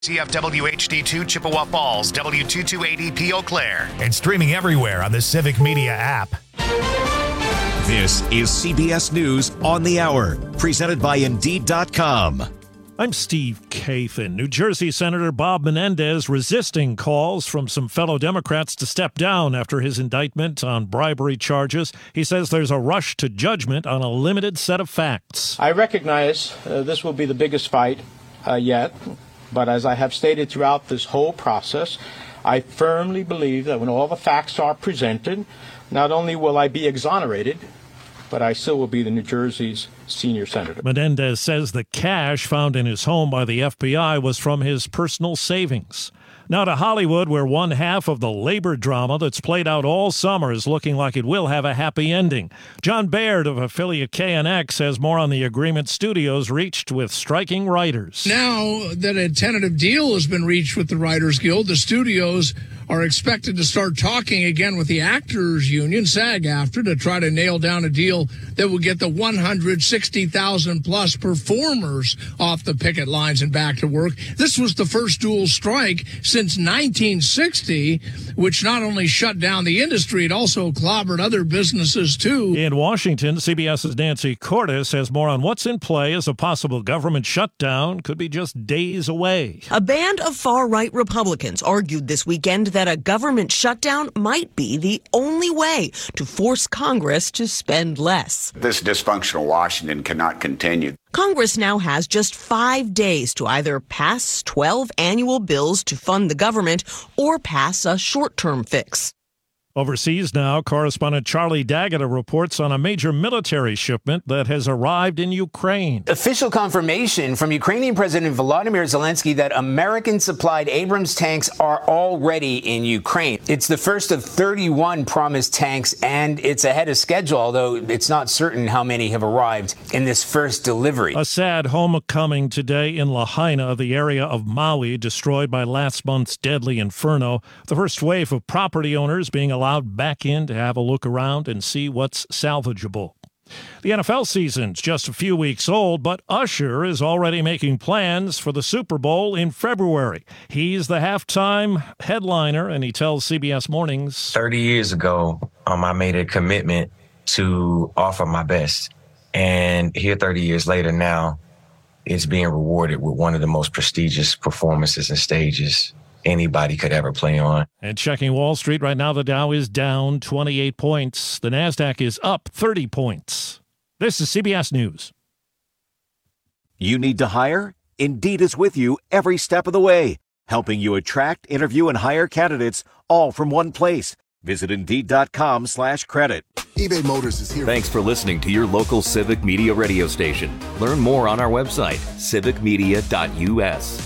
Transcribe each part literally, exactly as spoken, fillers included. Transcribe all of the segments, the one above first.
C F W H D two Chippewa Falls, W two two eight E P Eau Claire. And streaming everywhere on the Civic Media app. This is C B S News on the Hour, presented by Indeed dot com. I'm Steve Kathan. New Jersey Senator Bob Menendez resisting calls from some fellow Democrats to step down after his indictment on bribery charges. He says there's a rush to judgment on a limited set of facts. I recognize uh, this will be the biggest fight uh, yet. But as I have stated throughout this whole process, I firmly believe that when all the facts are presented, not only will I be exonerated, but I still will be the New Jersey's senior senator. Menendez says the cash found in his home by the F B I was from his personal savings. Now to Hollywood, where one half of the labor drama that's played out all summer is looking like it will have a happy ending. John Baird of affiliate K N X has more on the agreement studios reached with striking writers. Now that a tentative deal has been reached with the Writers Guild, the studios are expected to start talking again with the Actors Union, SAG-AFTRA, to try to nail down a deal that will get the one hundred sixty thousand plus performers off the picket lines and back to work. This was the first dual strike since nineteen sixty, which not only shut down the industry, it also clobbered other businesses, too. In Washington, CBS's Nancy Cordes has more on what's in play as a possible government shutdown could be just days away. A band of far-right Republicans argued this weekend that a government shutdown might be the only way to force Congress to spend less. This dysfunctional Washington cannot continue. Congress now has just five days to either pass twelve annual bills to fund the government or pass a short-term fix. Overseas now, correspondent Charlie Daggett reports on a major military shipment that has arrived in Ukraine. Official confirmation from Ukrainian President Volodymyr Zelensky that American-supplied Abrams tanks are already in Ukraine. It's the first of thirty-one promised tanks, and it's ahead of schedule, although it's not certain how many have arrived in this first delivery. A sad homecoming today in Lahaina, the area of Maui destroyed by last month's deadly inferno. The first wave of property owners being allowed back in to have a look around and see what's salvageable. The N F L season's just a few weeks old, but Usher is already making plans for the Super Bowl in February. He's the halftime headliner, and he tells C B S Mornings. thirty years ago, um, I made a commitment to offer my best. And here thirty years later now, it's being rewarded with one of the most prestigious performances and stages anybody could ever play on. And checking Wall Street right now, the Dow is down twenty-eight points. The NASDAQ is up thirty points. This is C B S News. You need to hire? Indeed is with you every step of the way, helping you attract, interview, and hire candidates all from one place. Visit Indeed.com slash credit. eBay Motors is here. Thanks for listening to your local Civic Media radio station. Learn more on our website, civic media dot u s.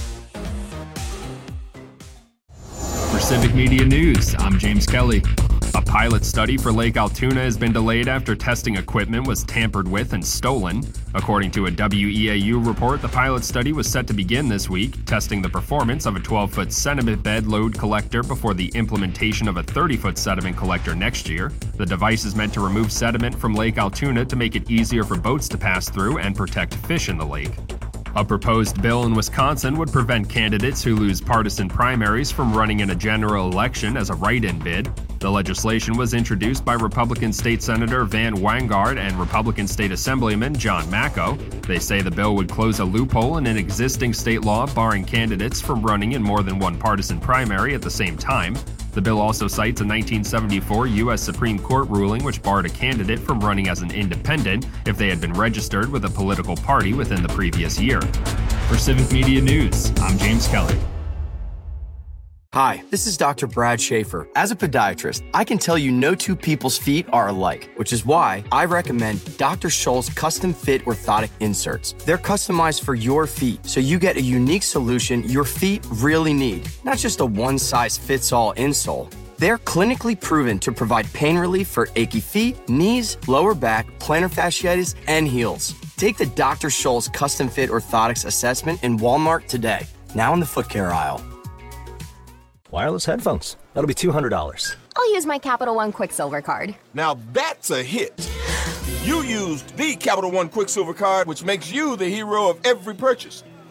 For Civic Media News, I'm James Kelly. A pilot study for Lake Altoona has been delayed after testing equipment was tampered with and stolen. According to a W E A U report, the pilot study was set to begin this week, testing the performance of a twelve-foot sediment bed load collector before the implementation of a thirty-foot sediment collector next year. The device is meant to remove sediment from Lake Altoona to make it easier for boats to pass through and protect fish in the lake. A proposed bill in Wisconsin would prevent candidates who lose partisan primaries from running in a general election as a write-in bid. The legislation was introduced by Republican State Senator Van Wanggaard and Republican State Assemblyman John Macco. They say the bill would close a loophole in an existing state law barring candidates from running in more than one partisan primary at the same time. The bill also cites a nineteen seventy-four U S Supreme Court ruling which barred a candidate from running as an independent if they had been registered with a political party within the previous year. For Civic Media News, I'm James Kelly. Hi, this is Doctor Brad Schaefer. As a podiatrist, I can tell you no two people's feet are alike, which is why I recommend Doctor Scholl's custom fit orthotic inserts. They're customized for your feet, so you get a unique solution your feet really need, not just a one-size-fits-all insole. They're clinically proven to provide pain relief for achy feet, knees, lower back, plantar fasciitis, and heels. Take the Doctor Scholl's custom fit orthotics assessment in Walmart today, now in the foot care aisle. Wireless headphones. That'll be two hundred dollars. I'll use my Capital One Quicksilver card. Now that's a hit. You used the Capital One Quicksilver card, which makes you the hero of every purchase.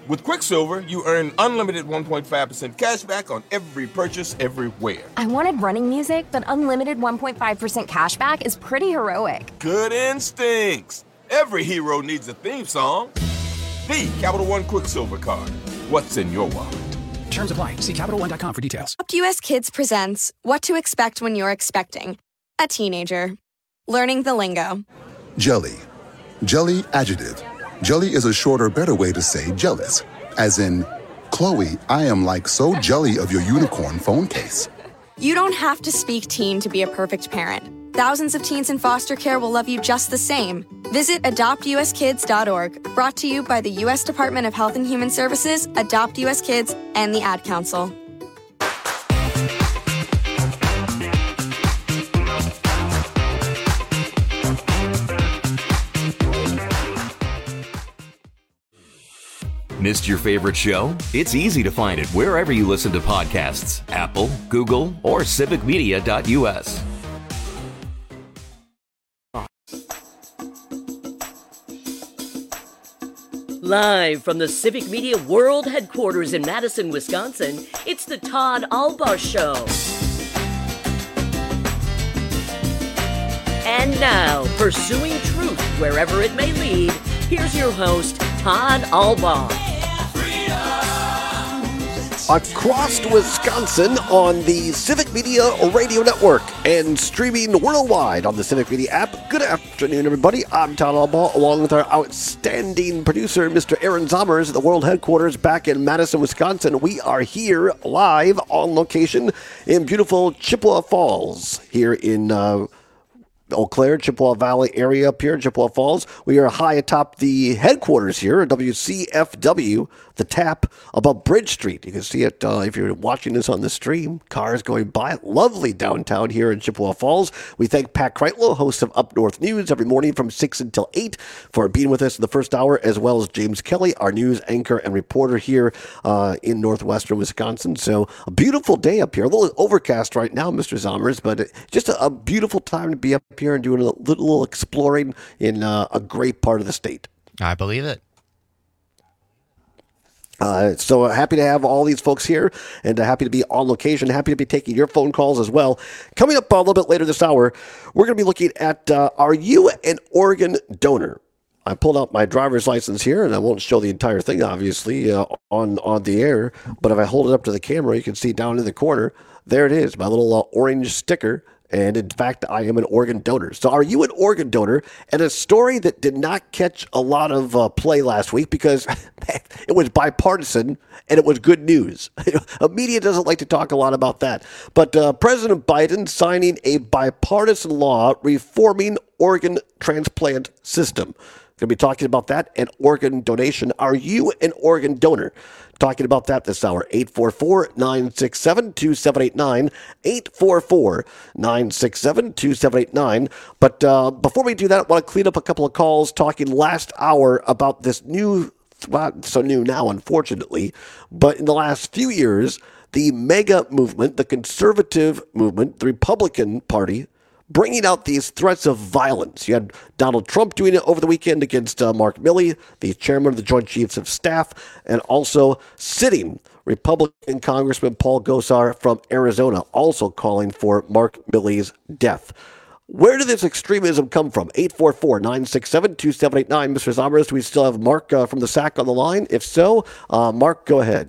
With Quicksilver, you earn unlimited one point five percent cash back on every purchase everywhere. I wanted running music, but unlimited one point five percent cash back is pretty heroic. Good instincts. Every hero needs a theme song. The Capital One Quicksilver card. What's in your wallet? Terms apply. See Capital One dot com for details. Adopt U S Kids presents What to Expect When You're Expecting a Teenager. Learning the lingo. Jelly. Jelly adjective. Jelly is a shorter, better way to say jealous. As in, Chloe, I am like so jelly of your unicorn phone case. You don't have to speak teen to be a perfect parent. Thousands of teens in foster care will love you just the same. Visit adopt u s kids dot org, brought to you by the U S Department of Health and Human Services, Adopt U S Kids, and the Ad Council. Missed your favorite show? It's easy to find it wherever you listen to podcasts. Apple, Google, or civic media dot u s. Live from the Civic Media World Headquarters in Madison, Wisconsin, it's the Todd Albaugh Show. And now, pursuing truth wherever it may lead, here's your host, Todd Albaugh. Across Wisconsin on the Civic Media Radio Network and streaming worldwide on the Civic Media app. Good afternoon, everybody. I'm Todd Albaugh, along with our outstanding producer, Mister Aaron Zommers, at the World Headquarters back in Madison, Wisconsin. We are here live on location in beautiful Chippewa Falls here in uh, Eau Claire, Chippewa Valley area up here in Chippewa Falls. We are high atop the headquarters here at W C F W, the tap above Bridge Street. You can see it uh, if you're watching this on the stream. Cars going by. Lovely downtown here in Chippewa Falls. We thank Pat Kreitlow, host of Up North News, every morning from six until eight, for being with us in the first hour, as well as James Kelly, our news anchor and reporter here uh, in northwestern Wisconsin. So a beautiful day up here. A little overcast right now, Mister Zommers, but just a, a beautiful time to be up here and doing a little, little exploring in uh, a great part of the state. I believe it. Uh, so happy to have all these folks here, and uh, happy to be on location, happy to be taking your phone calls as well. Coming up a little bit later this hour, we're going to be looking at, uh, are you an organ donor? I pulled out my driver's license here, and I won't show the entire thing, obviously, uh, on, on the air, but if I hold it up to the camera, you can see down in the corner, there it is, my little uh, orange sticker. And in fact, I am an organ donor. So are you an organ donor? And a story that did not catch a lot of uh, play last week because it was bipartisan and it was good news. Media doesn't like to talk a lot about that. But uh, President Biden signing a bipartisan law reforming organ transplant system. Going to be talking about that and organ donation. Are you an organ donor? Talking about that this hour. eight four four, nine six seven, two seven eight nine. eight four four, nine six seven, two seven eight nine. But uh, before we do that, I want to clean up a couple of calls talking last hour about this new, well, so new now, unfortunately, but in the last few years, the MAGA movement, the conservative movement, the Republican Party, bringing out these threats of violence. You had Donald Trump doing it over the weekend against uh, Mark Milley, the chairman of the Joint Chiefs of Staff, and also sitting Republican Congressman Paul Gosar from Arizona, also calling for Mark Milley's death. Where did this extremism come from? eight four four, nine six seven, two seven eight nine. Mister Zommers, do we still have Mark uh, from the S A C on the line? If so, uh, Mark, go ahead.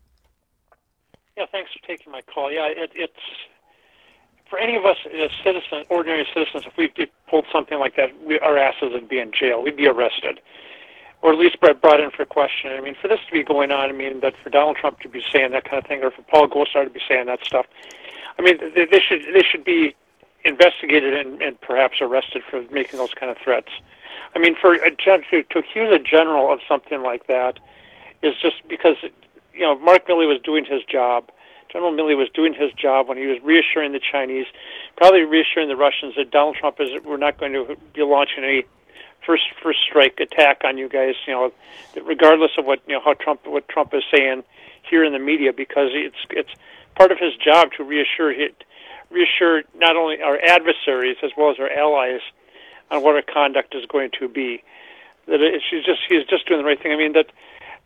Yeah, thanks for taking my call. Yeah, it, it's... For any of us as citizens, ordinary citizens, if we did pulled something like that, we, our asses would be in jail. We'd be arrested, or at least brought in for questioning. I mean, for this to be going on, I mean, that for Donald Trump to be saying that kind of thing, or for Paul Gosar to be saying that stuff, I mean, they, they should they should be investigated and, and perhaps arrested for making those kind of threats. I mean, for a judge to, to accuse a general of something like that is just because, you know, Mark Milley was doing his job. General Milley was doing his job when he was reassuring the Chinese, probably reassuring the Russians that Donald Trump is, we're not going to be launching any first first strike attack on you guys. You know, regardless of what you know how Trump what Trump is saying here in the media, because it's it's part of his job to reassure reassure not only our adversaries as well as our allies on what our conduct is going to be. That it's, he's just he's just doing the right thing. I mean that.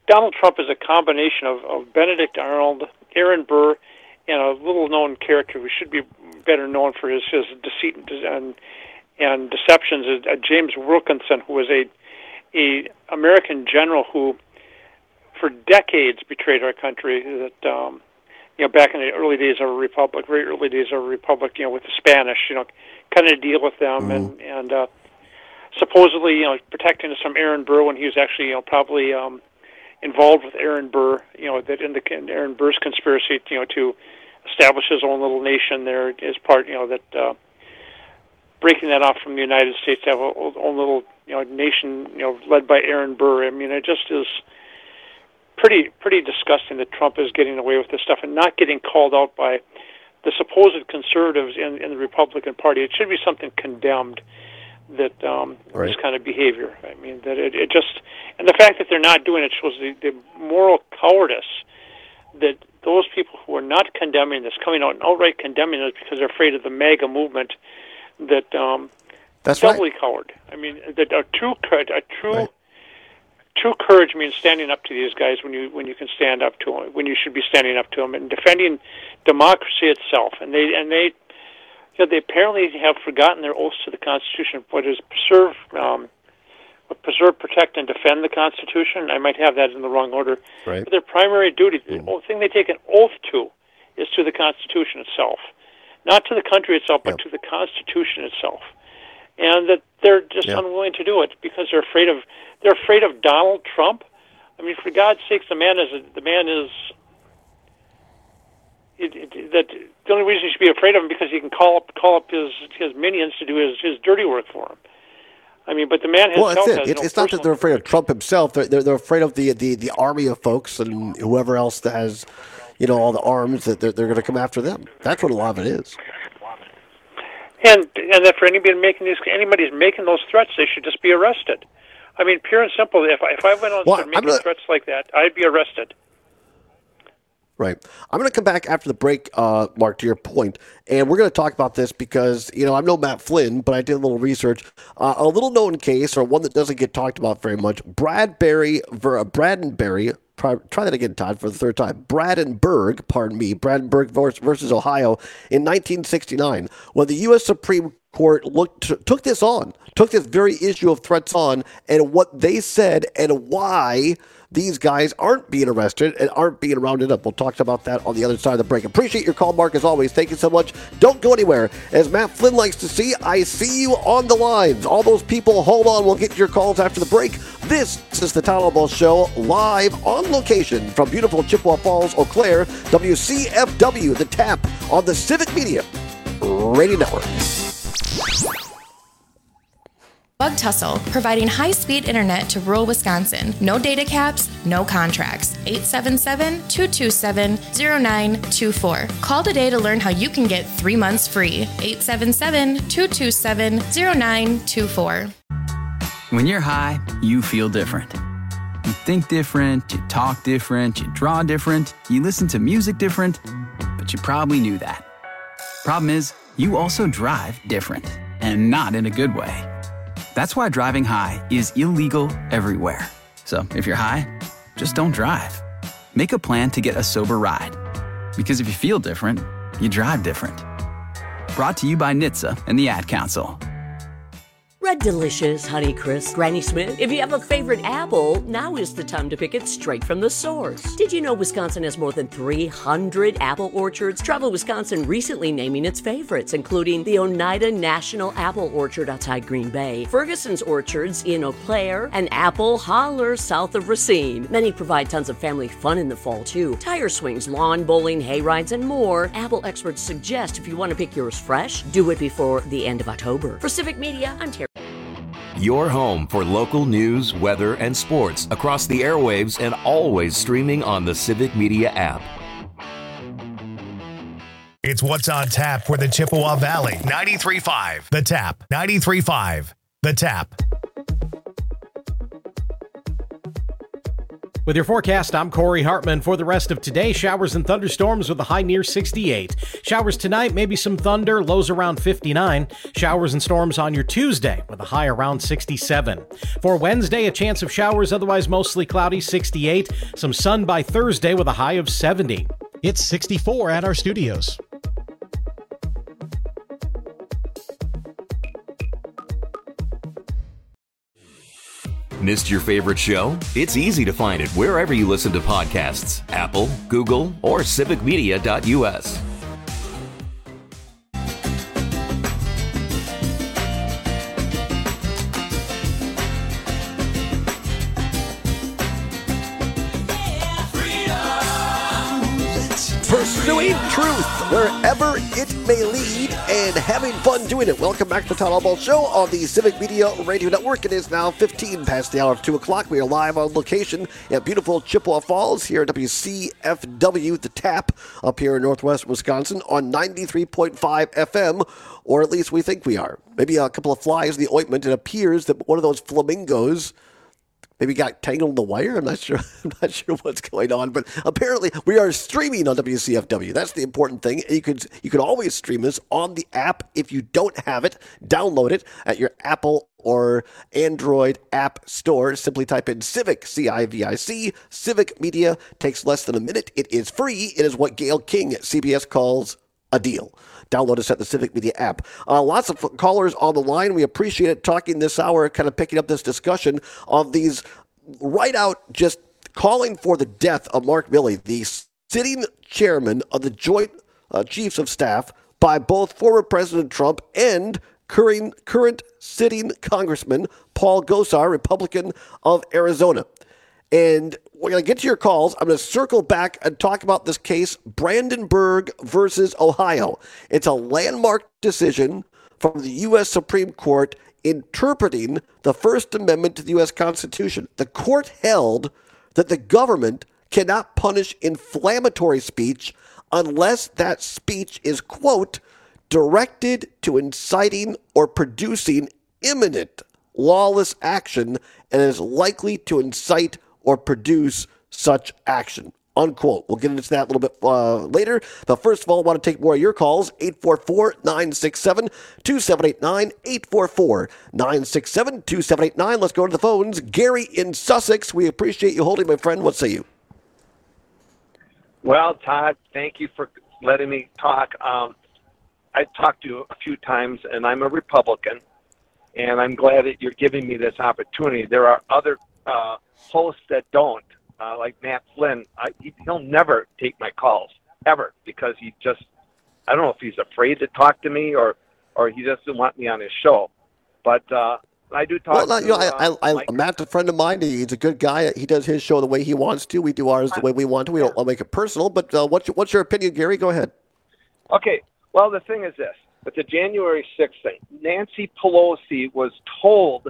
Donald Trump is a combination of, of Benedict Arnold, Aaron Burr, and a little-known character who should be better known for his, his deceit and, and, and deceptions, uh, James Wilkinson, who was a, a American general who, for decades, betrayed our country. That um, you know, back in the early days of a republic, very early days of a republic, you know, with the Spanish, you know, kind of deal with them, mm-hmm. and and uh, supposedly, you know, protecting us from Aaron Burr when he was actually, you know, probably um, involved with Aaron Burr, you know, that in the in Aaron Burr's conspiracy, you know, to establish his own little nation there as part, you know, that uh, breaking that off from the United States to have a own little, you know, nation, you know, led by Aaron Burr. I mean, it just is pretty pretty disgusting that Trump is getting away with this stuff and not getting called out by the supposed conservatives in, in the Republican Party. It should be something condemned, that um, right. this kind of behavior. I mean, that it, it just, and the fact that they're not doing it shows the, the moral cowardice that those people who are not condemning this, coming out and outright condemning it because they're afraid of the MAGA movement, that um, that's doubly right. coward. I mean, that a true, a true, right. true courage means standing up to these guys when you when you can stand up to them, when you should be standing up to them and defending democracy itself. And they and they, you know, they apparently have forgotten their oaths to the Constitution. What is preserve, um, what preserve, protect, and defend the Constitution. I might have that in the wrong order. Right. But their primary duty, the only thing they take an oath to, is to the Constitution itself, not to the country itself, but yep. to the Constitution itself. And that they're just yep. unwilling to do it because they're afraid of they're afraid of Donald Trump. I mean, for God's sakes, the man is a, the man is. It, it, that the only reason you should be afraid of him because he can call up call up his his minions to do his, his dirty work for him. I mean, but the man himself well, that's it. has It, no it's not that they're afraid of Trump himself. They're, they're, they're afraid of the, the, the army of folks and whoever else that has, you know, all the arms, that they're, they're going to come after them. That's what a lot of it is. And and that for anybody making these anybody's making those threats, they should just be arrested. I mean, pure and simple. If I, if I went on well, and making gonna, threats like that, I'd be arrested. Right. I'm going to come back after the break, uh, Mark, to your point, and we're going to talk about this because, you know, I'm no Matt Flynn, but I did a little research. Uh, a little-known case, or one that doesn't get talked about very much, Bradbury, ver, Bradenberry, try, try that again, Todd, for the third time, Bradenburg, pardon me, Bradenburg versus Ohio in nineteen sixty-nine, when the U S Supreme Court looked took this on, took this very issue of threats on, and what they said and why these guys aren't being arrested and aren't being rounded up. We'll talk about that on the other side of the break. Appreciate your call, Mark, as always. Thank you so much. Don't go anywhere. As Matt Flynn likes to see, I see you on the lines. All those people, hold on. We'll get to your calls after the break. This is the Todd Alamo Show, live on location from beautiful Chippewa Falls, Eau Claire, W C F W, The Tap, on the Civic Media Radio Network. Bug Tussle, providing high-speed internet to rural Wisconsin. No data caps, no contracts. eight seven seven, two two seven, zero nine two four. Call today to learn how you can get three months free. eight seven seven, two two seven, zero nine two four. When you're high, you feel different. You think different, you talk different, you draw different, you listen to music different, but you probably knew that. Problem is, you also drive different, and not in a good way. That's why driving high is illegal everywhere. So if you're high, just don't drive. Make a plan to get a sober ride. Because if you feel different, you drive different. Brought to you by N H T S A and the Ad Council. Red Delicious, Honeycrisp, Granny Smith. If you have a favorite apple, now is the time to pick it straight from the source. Did you know Wisconsin has more than three hundred apple orchards? Travel Wisconsin recently naming its favorites, including the Oneida National Apple Orchard outside Green Bay, Ferguson's Orchards in Eau Claire, and Apple Holler south of Racine. Many provide tons of family fun in the fall, too. Tire swings, lawn bowling, hay rides, and more. Apple experts suggest if you want to pick yours fresh, do it before the end of October. For Civic Media, I'm Terry. Your home for local news, weather, and sports across the airwaves and always streaming on the Civic Media app. It's What's on Tap for the Chippewa Valley. ninety-three point five The Tap. ninety-three point five The Tap. With your forecast, I'm Corey Hartman. For the rest of today, showers and thunderstorms with a high near sixty-eight. Showers tonight, maybe some thunder, lows around fifty-nine. Showers and storms on your Tuesday with a high around sixty-seven. For Wednesday, a chance of showers, otherwise mostly cloudy, sixty-eight. Some sun by Thursday with a high of seventy. It's sixty-four at our studios. Missed your favorite show? It's easy to find it wherever you listen to podcasts. Apple, Google, or civic media dot U S. Pursuing truth wherever it may lead and having fun doing it. Welcome back to the Todd Albaugh Show on the Civic Media Radio Network. It is now fifteen past the hour of two o'clock. We are live on location at beautiful Chippewa Falls here at W C F W, the Tap, up here in northwest Wisconsin on ninety-three point five F M, or at least we think we are. Maybe a couple of flies in the ointment. It appears that one of those flamingos maybe got tangled in the wire. I'm not sure. I'm not sure what's going on, but apparently we are streaming on W C F W. That's the important thing. You could you could always stream us on the app. If you don't have it, download it at your Apple or Android app store. Simply type in Civic, C I V I C, Civic Media. Takes less than a minute. It is free. It is what Gail King at C B S calls a deal. Download us at the Civic Media app. Uh, lots of callers on the line. We appreciate it talking this hour, kind of picking up this discussion of these right out just calling for the death of Mark Milley, the sitting chairman of the Joint uh, Chiefs of Staff by both former President Trump and current, current sitting Congressman Paul Gosar, Republican of Arizona. And we're going to get to your calls. I'm going to circle back and talk about this case, Brandenburg versus Ohio. It's a landmark decision from the U S Supreme Court interpreting the First Amendment to the U S Constitution. The court held that the government cannot punish inflammatory speech unless that speech is, quote, directed to inciting or producing imminent lawless action and is likely to incite or produce such action, unquote. We'll get into that a little bit uh, later. But first of all, I want to take more of your calls. eight four four, nine six seven, two seven eight nine, eight four four, nine six seven, two seven eight nine. Let's go to the phones. Gary in Sussex, we appreciate you holding, my friend. What say you? Well, Todd, thank you for letting me talk. Um, I talked to you a few times, and I'm a Republican, and I'm glad that you're giving me this opportunity. There are other uh, hosts that don't, uh, like Matt Flynn. I, he, he'll never take my calls, ever, because he just, I don't know if he's afraid to talk to me or, or he doesn't want me on his show. But uh, I do talk well, no, to you know, I, uh, I, I, Mike. Matt's a friend of mine. He's a good guy. He does his show the way he wants to. We do ours the way we want to. We don't want to make it personal. But uh, what's, your, what's your opinion, Gary? Go ahead. Okay. Well, the thing is this. With the January sixth thing, Nancy Pelosi was told,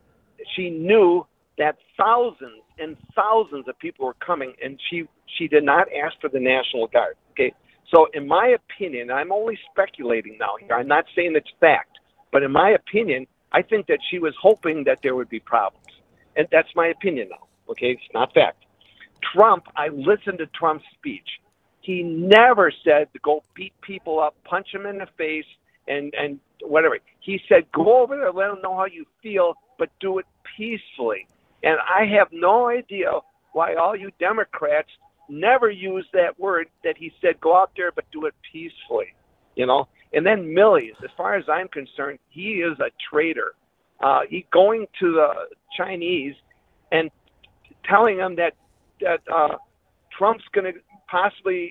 she knew that thousands and thousands of people were coming, and she, she did not ask for the National Guard. Okay, so in my opinion, I'm only speculating now here. I'm not saying it's fact, but in my opinion, I think that she was hoping that there would be problems. And that's my opinion now. Okay, it's not fact. Trump, I listened to Trump's speech. He never said to go beat people up, punch them in the face, and, and whatever. He said, go over there, let them know how you feel, but do it peacefully. And I have no idea why all you Democrats never use that word that he said, go out there, but do it peacefully, you know? And then Milley, as far as I'm concerned, he is a traitor. Uh, he going to the Chinese and telling them that, that uh, Trump's going to possibly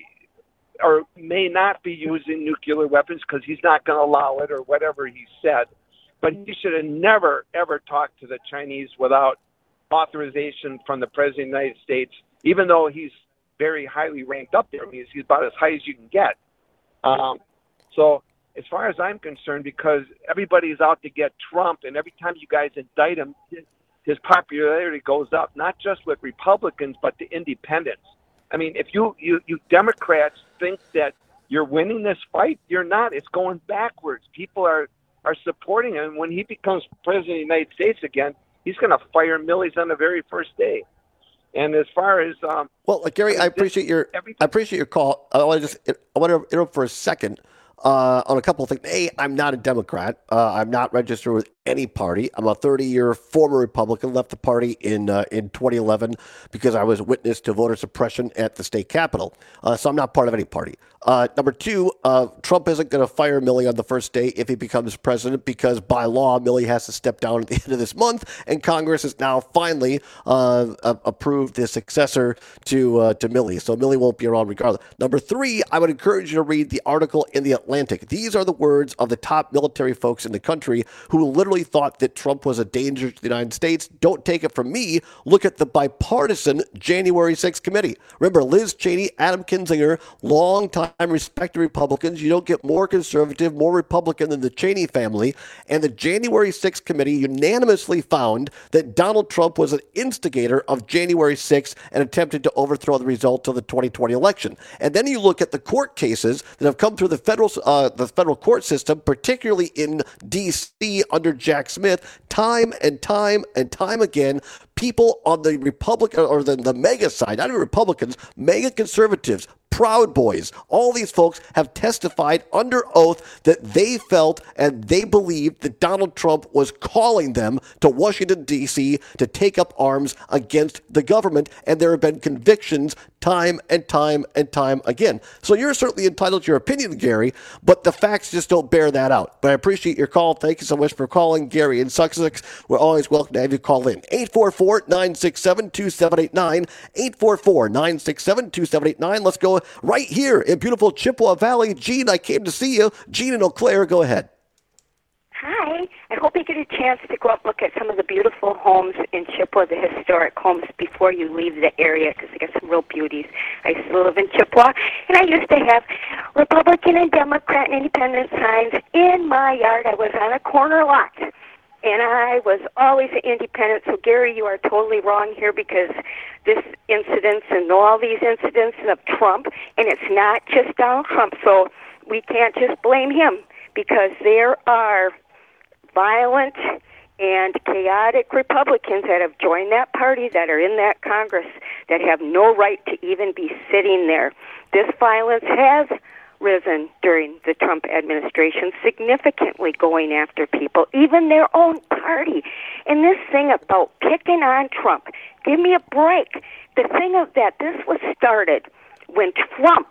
or may not be using nuclear weapons because he's not going to allow it or whatever he said. But he should have never, ever talked to the Chinese without authorization from the President of the United States, even though he's very highly ranked up there. I mean, he's about as high as you can get. Um, so as far as I'm concerned, because everybody is out to get Trump, and every time you guys indict him, his, his popularity goes up, not just with Republicans, but the independents. I mean, if you, you, you Democrats think that you're winning this fight, you're not. It's going backwards. People are, are supporting him. When he becomes president of the United States again, he's going to fire Milley on the very first day. And as far as um, well, uh, Gary, I appreciate your I appreciate your call. I want to just I want to interrupt for a second uh, on a couple of things. A, I'm not a Democrat. Uh, I'm not registered with any party. I'm a thirty-year former Republican. Left the party in uh, in twenty eleven because I was witness to voter suppression at the state capitol. Uh, so I'm not part of any party. Uh, number two, uh, Trump isn't going to fire Milley on the first day if he becomes president because by law, Milley has to step down at the end of this month, and Congress has now finally uh, approved the successor to uh, to Milley. So Milley won't be around regardless. Number three, I would encourage you to read the article in The Atlantic. These are the words of the top military folks in the country who literally thought that Trump was a danger to the United States. Don't take it from me. Look at the bipartisan January sixth committee. Remember, Liz Cheney, Adam Kinzinger, longtime respected Republicans. You don't get more conservative, more Republican than the Cheney family. And the January sixth committee unanimously found that Donald Trump was an instigator of January sixth and attempted to overthrow the results of the twenty twenty election. And then you look at the court cases that have come through the federal uh, the federal court system, particularly in D C under Jack Smith, time and time and time again. People on the Republican or the, the mega side, not even Republicans, mega conservatives, Proud Boys, all these folks have testified under oath that they felt and they believed that Donald Trump was calling them to Washington, D C to take up arms against the government. And there have been convictions time and time and time again. So you're certainly entitled to your opinion, Gary, but the facts just don't bear that out. But I appreciate your call. Thank you so much for calling, Gary in Sussex. We're always welcome to have you call in. eight four four, nine six seven, two seven eight nine, eight four four, nine six seven, two seven eight nine. Let's go right here in beautiful Chippewa Valley. Gene, I came to see you. Gene in Eau Claire, go ahead. Hi. I hope you get a chance to go up and look at some of the beautiful homes in Chippewa, the historic homes, before you leave the area, because they got some real beauties. I used to live in Chippewa, and I used to have Republican and Democrat and Independent signs in my yard. I was on a corner lot, and I was always an independent. So, Gary, you are totally wrong here, because this incidents and all these incidents of Trump, and it's not just Donald Trump, so we can't just blame him, because there are violent and chaotic Republicans that have joined that party, that are in that Congress, that have no right to even be sitting there. This violence has risen during the Trump administration, significantly going after people, even their own party. And this thing about picking on Trump, give me a break. The thing of that, this was started when Trump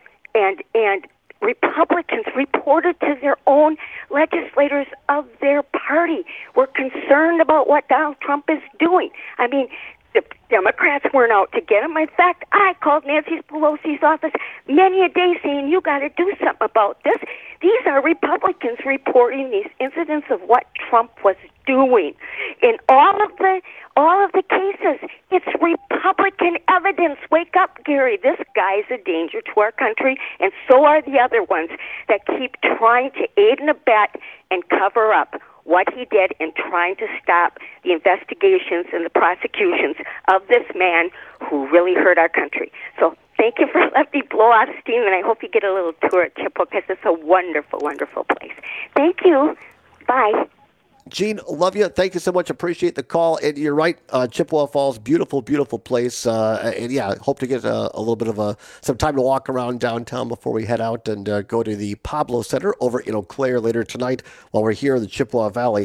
and and Republicans reported to their own legislators of their party, were concerned about what Donald Trump is doing. I mean, the Democrats weren't out to get him. In fact, I called Nancy Pelosi's office many a day saying, you got to do something about this. These are Republicans reporting these incidents of what Trump was doing. In all of the all of the cases, it's Republican evidence. Wake up, Gary. This guy's a danger to our country, and so are the other ones that keep trying to aid and abet and cover up what he did in trying to stop the investigations and the prosecutions of this man who really hurt our country. So thank you for letting me blow out of steam, and I hope you get a little tour at Chippewa, because it's a wonderful, wonderful place. Thank you. Bye. Gene, love you. Thank you so much. Appreciate the call. And you're right, uh, Chippewa Falls, beautiful, beautiful place. Uh, and yeah, hope to get a, a little bit of a some time to walk around downtown before we head out and uh, go to the Pablo Center over in Eau Claire later tonight while we're here in the Chippewa Valley.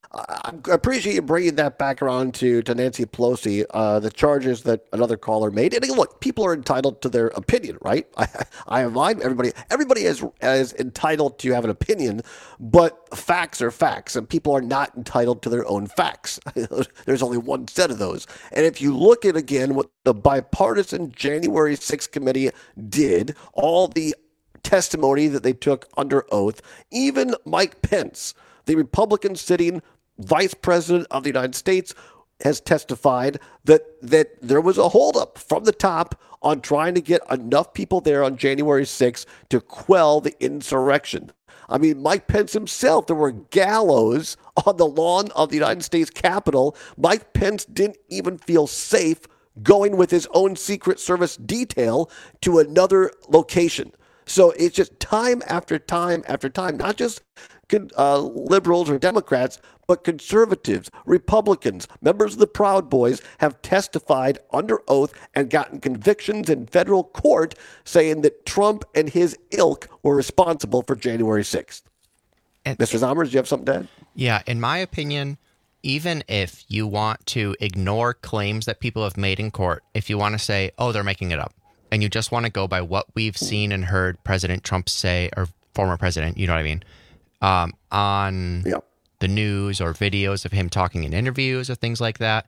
I appreciate you bringing that back around to, to Nancy Pelosi, uh, the charges that another caller made. And look, people are entitled to their opinion, right? I, I have mine. Everybody, everybody is, is entitled to have an opinion, but facts are facts, and people are not entitled to their own facts. There's only one set of those. And if you look at, again, what the bipartisan January sixth committee did, all the testimony that they took under oath, even Mike Pence, the Republican sitting Vice President of the United States, has testified that that there was a holdup from the top on trying to get enough people there on January sixth to quell the insurrection. I mean, Mike Pence himself, there were gallows on the lawn of the United States Capitol. Mike Pence didn't even feel safe going with his own Secret Service detail to another location. So it's just time after time after time, not just uh, liberals or Democrats, but conservatives, Republicans, members of the Proud Boys have testified under oath and gotten convictions in federal court saying that Trump and his ilk were responsible for January sixth. And, Mister Zommers, do you have something to add? Yeah, in my opinion, even if you want to ignore claims that people have made in court, if you want to say, oh, they're making it up, and you just want to go by what we've seen and heard President Trump say, or former president, you know what I mean, um, on yep. the news or videos of him talking in interviews or things like that,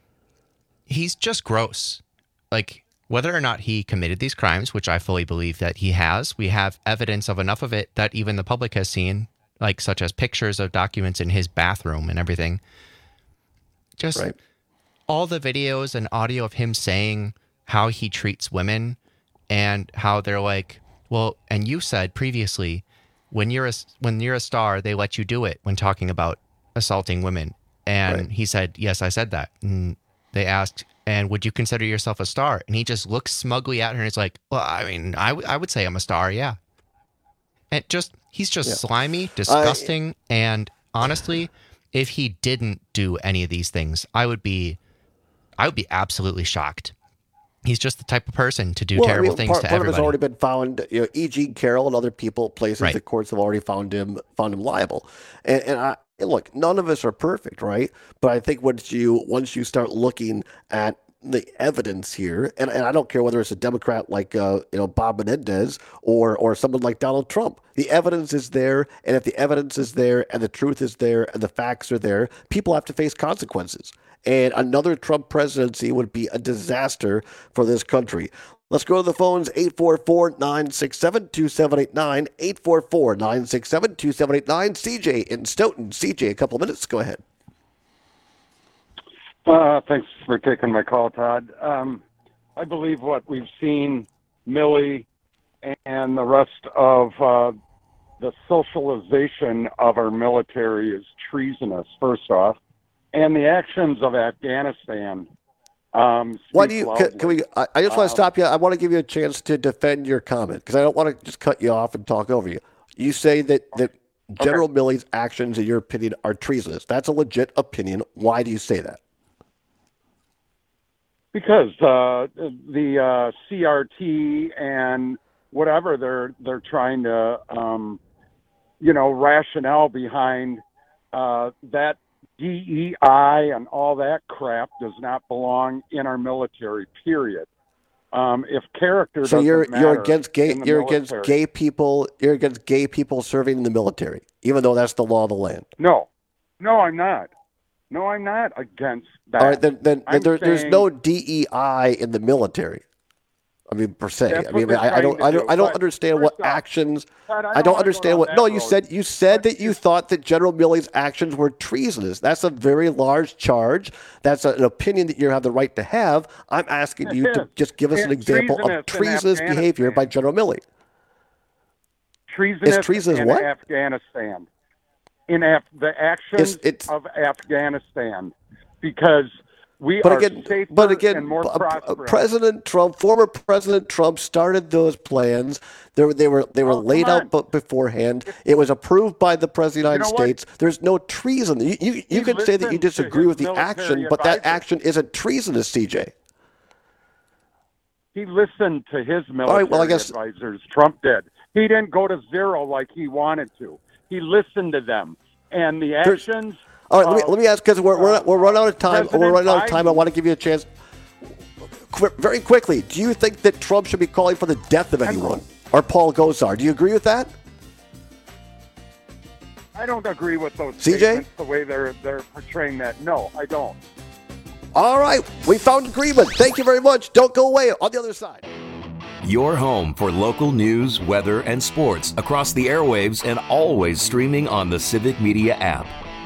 he's just gross. Like, whether or not he committed these crimes, which I fully believe that he has, we have evidence of enough of it that even the public has seen, like such as pictures of documents in his bathroom and everything. Just right. all the videos and audio of him saying how he treats women and how they're like, well, and you said previously, when you're a, when you're a star, they let you do it when talking about assaulting women. And right. he said, yes, I said that. And they asked, and would you consider yourself a star? And he just looks smugly at her and he's like, well, I mean, I, w- I would say I'm a star, yeah. And just, he's just yeah. slimy, disgusting, uh, and honestly, if he didn't do any of these things, I would be, I would be absolutely shocked. He's just the type of person to do well, terrible I mean, things part, to part everybody. Part of it's already been found. You know, E. Jean Carroll and other people, places, right. the courts have already found him, found him liable. And, and I and look, none of us are perfect, right? But I think once you once you start looking at the evidence here, and, and I don't care whether it's a Democrat like uh, you know Bob Menendez or or someone like Donald Trump, the evidence is there, and if the evidence is there and the truth is there and the facts are there, people have to face consequences. And another Trump presidency would be a disaster for this country. Let's go to the phones, eight four four, nine six seven, two seven eight nine, eight four four, nine six seven, two seven eight nine. C J in Stoughton. C J, a couple of minutes. Go ahead. Uh, thanks for taking my call, Todd. Um, I believe what we've seen, Milley and the rest of uh, the socialization of our military is treasonous, first off. And the actions of Afghanistan. Um, Why do you? Can, can we? I, I just want to stop you. I want to give you a chance to defend your comment because I don't want to just cut you off and talk over you. You say that that General okay. Milley's actions, in your opinion, are treasonous. That's a legit opinion. Why do you say that? Because uh, the uh, C R T and whatever they're they're trying to, um, you know, rationale behind uh, that. D E I and all that crap does not belong in our military, period. Um, if character so doesn't you're matter you're against gay in the you're military, against gay people you're against gay people serving in the military, even though that's the law of the land. No, no, I'm not. No, I'm not against that. All right, then then, then there, saying, there's no D E I in the military. I mean, per se. That's I mean, what I, I don't, do, I don't, I don't but understand what off, actions. Todd, I I don't, don't understand what. No, you road. said you said that you thought that General Milley's actions were treasonous. That's a very large charge. That's a, an opinion that you have the right to have. I'm asking you to just give us an example of treasonous behavior by General Milley. Treasonous, it's treasonous in what? Afghanistan. In Af- the actions it's, it's, of Afghanistan, because. We but are again, safer but again, and more prosperous. President Trump, former President Trump, started those plans. They were they were they were oh, laid out b- beforehand. It was approved by the President of the United you know States. There's no treason. You you, you can say that you disagree with the action, but that action isn't treasonous, C J. He listened to his military All right, well, I guess, advisors. Trump did. He didn't go to zero like he wanted to. He listened to them, and the actions. All right, let me, let me ask, because we're, we're, we're running out of time. President We're running out of time. I Biden. want to give you a chance. Qu- very quickly, do you think that Trump should be calling for the death of anyone? Or Paul Gosar? Do you agree with that? I don't agree with those C J? statements, the way they're, they're portraying that. No, I don't. All right, we found agreement. Thank you very much. Don't go away. On the other side. Your home for local news, weather, and sports across the airwaves and always streaming on the Civic Media app.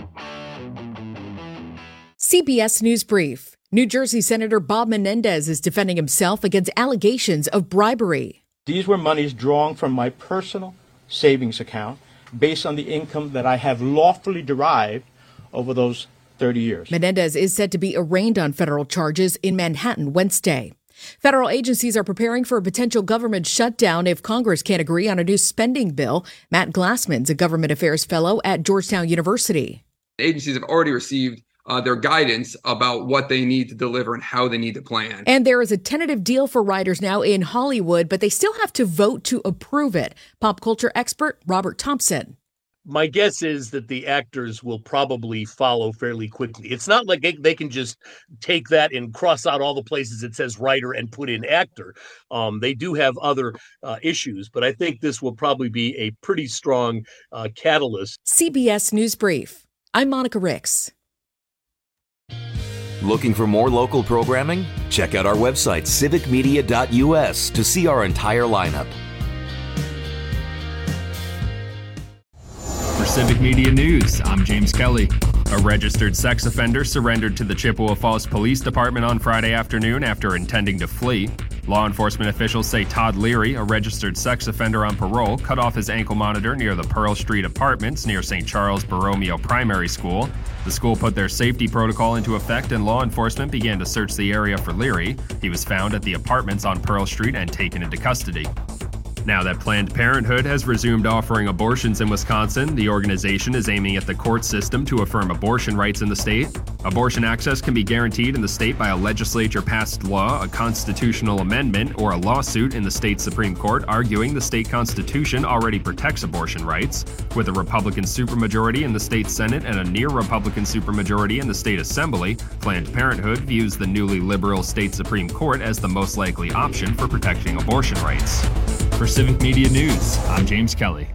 C B S News Brief. New Jersey Senator Bob Menendez is defending himself against allegations of bribery. These were monies drawn from my personal savings account based on the income that I have lawfully derived over those thirty years. Menendez is said to be arraigned on federal charges in Manhattan Wednesday. Federal agencies are preparing for a potential government shutdown if Congress can't agree on a new spending bill. Matt Glassman's a government affairs fellow at Georgetown University. Agencies have already received uh, their guidance about what they need to deliver and how they need to plan. And there is a tentative deal for writers now in Hollywood, but they still have to vote to approve it. Pop culture expert Robert Thompson. My guess is that the actors will probably follow fairly quickly. It's not like they, they can just take that and cross out all the places it says writer and put in actor. Um, they do have other uh, issues, but I think this will probably be a pretty strong uh, catalyst. C B S News Brief. I'm Monica Ricks. Looking for more local programming? Check out our website, civic media dot u s, to see our entire lineup. For Civic Media News, I'm James Kelly. A registered sex offender surrendered to the Chippewa Falls Police Department on Friday afternoon after intending to flee. Law enforcement officials say Todd Leary, a registered sex offender on parole, cut off his ankle monitor near the Pearl Street Apartments near Saint Charles Borromeo Primary School. The school put their safety protocol into effect and law enforcement began to search the area for Leary. He was found at the apartments on Pearl Street and taken into custody. Now that Planned Parenthood has resumed offering abortions in Wisconsin, the organization is aiming at the court system to affirm abortion rights in the state. Abortion access can be guaranteed in the state by a legislature-passed law, a constitutional amendment, or a lawsuit in the state Supreme Court arguing the state constitution already protects abortion rights. With a Republican supermajority in the state Senate and a near-Republican supermajority in the state Assembly, Planned Parenthood views the newly liberal state Supreme Court as the most likely option for protecting abortion rights. For Civic Media News, I'm James Kelly.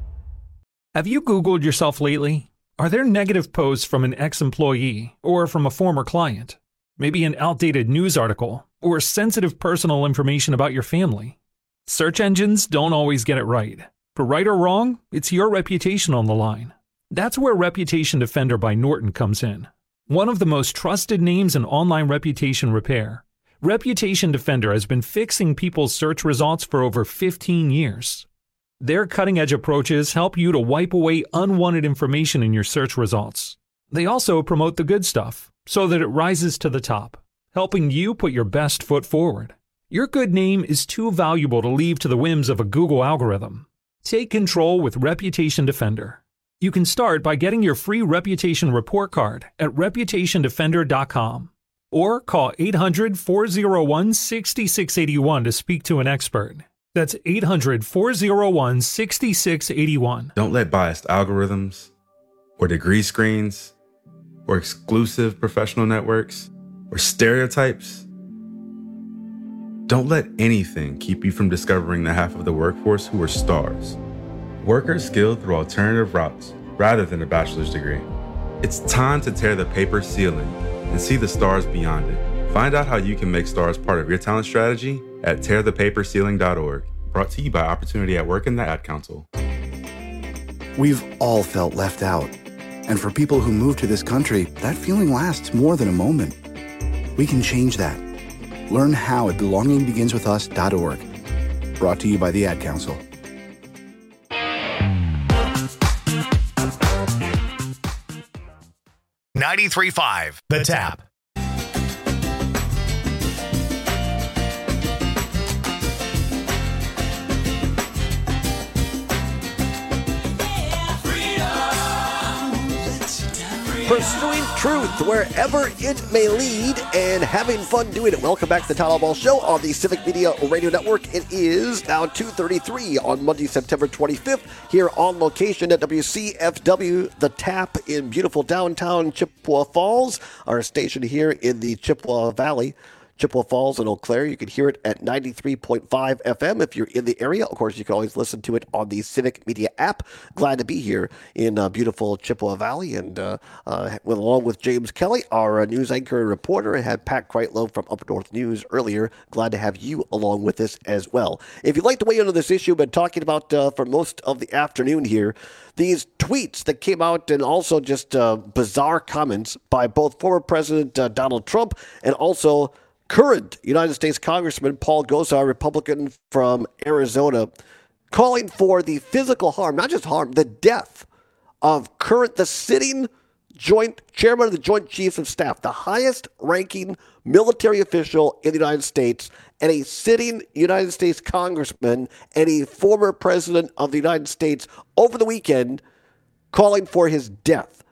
Have you Googled yourself lately? Are there negative posts from an ex-employee or from a former client? Maybe an outdated news article or sensitive personal information about your family? Search engines don't always get it right. For right or wrong, it's your reputation on the line. That's where Reputation Defender by Norton comes in. One of the most trusted names in online reputation repair. Reputation Defender has been fixing people's search results for over fifteen years. Their cutting-edge approaches help you to wipe away unwanted information in your search results. They also promote the good stuff so that it rises to the top, helping you put your best foot forward. Your good name is too valuable to leave to the whims of a Google algorithm. Take control with Reputation Defender. You can start by getting your free reputation report card at reputation defender dot com. Or call eight hundred, four oh one, six six eight one to speak to an expert. That's eight hundred, four oh one, six six eight one. Don't let biased algorithms or degree screens or exclusive professional networks or stereotypes. Don't let anything keep you from discovering the half of the workforce who are stars. Workers skilled through alternative routes rather than a bachelor's degree. It's time to tear the paper ceiling and see the stars beyond it. Find out how you can make stars part of your talent strategy at tear the paper ceiling dot org. Brought to you by Opportunity at Work and the Ad Council. We've all felt left out. And for people who move to this country, that feeling lasts more than a moment. We can change that. Learn how at belonging begins with us dot org. Brought to you by the Ad Council. ninety-three point five The Tap. Pursuing truth wherever it may lead and having fun doing it. Welcome back to the Town Hall Show on the Civic Media Radio Network. It is now two thirty-three on Monday, September twenty-fifth, here on location at W C F W, The Tap in beautiful downtown Chippewa Falls, our station here in the Chippewa Valley. Chippewa Falls and Eau Claire. You can hear it at ninety-three point five F M if you're in the area. Of course, you can always listen to it on the Civic Media app. Glad to be here in uh, beautiful Chippewa Valley, and uh, uh, with, along with James Kelly, our uh, news anchor and reporter, and had Pat Kreitlow from Up North News earlier. Glad to have you along with us as well. If you'd like to weigh in on this issue, we've been talking about uh, for most of the afternoon here, these tweets that came out and also just uh, bizarre comments by both former President uh, Donald Trump and also current United States Congressman Paul Gosar, Republican from Arizona, calling for the physical harm, not just harm, the death of current, the sitting joint chairman of the Joint Chiefs of Staff, the highest ranking military official in the United States, and a sitting United States congressman and a former president of the United States over the weekend, calling for his death.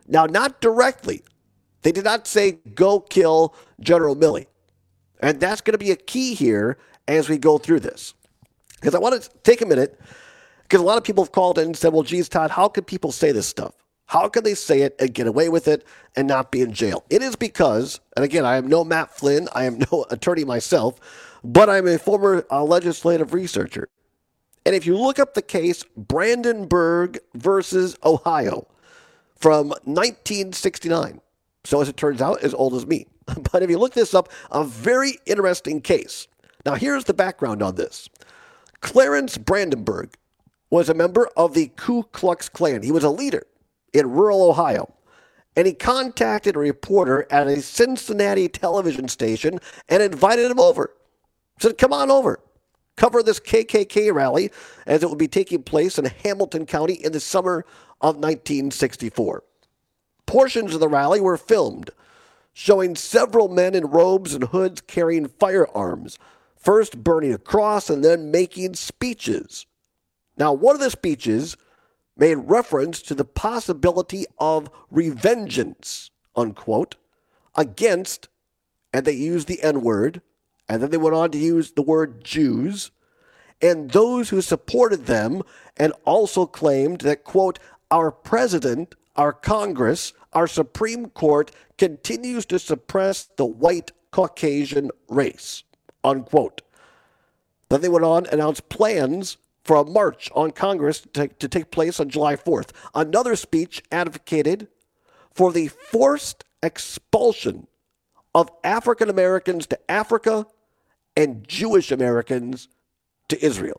Now, not directly. They did not say, go kill General Milley. And that's going to be a key here as we go through this. Because I want to take a minute, because a lot of people have called in and said, well, geez, Todd, how could people say this stuff? How can they say it and get away with it and not be in jail? It is because, and again, I am no Matt Flynn, I am no attorney myself, but I'm a former uh, legislative researcher. And if you look up the case Brandenburg versus Ohio from nineteen sixty-nine, so as it turns out, as old as me. But if you look this up, a very interesting case. Now, here's the background on this. Clarence Brandenburg was a member of the Ku Klux Klan. He was a leader in rural Ohio. And he contacted a reporter at a Cincinnati television station and invited him over. Said, come on over. Cover this K K K rally as it will be taking place in Hamilton County in the summer of nineteen sixty-four. Portions of the rally were filmed, showing several men in robes and hoods carrying firearms, first burning a cross and then making speeches. Now, one of the speeches made reference to the possibility of revengeance, unquote, against, and they used the N-word, and then they went on to use the word Jews, and those who supported them, and also claimed that, quote, our president, our Congress, our Supreme Court continues to suppress the white Caucasian race, unquote. Then they went on and announced plans for a march on Congress to take, to take place on July fourth. Another speech advocated for the forced expulsion of African Americans to Africa and Jewish Americans to Israel.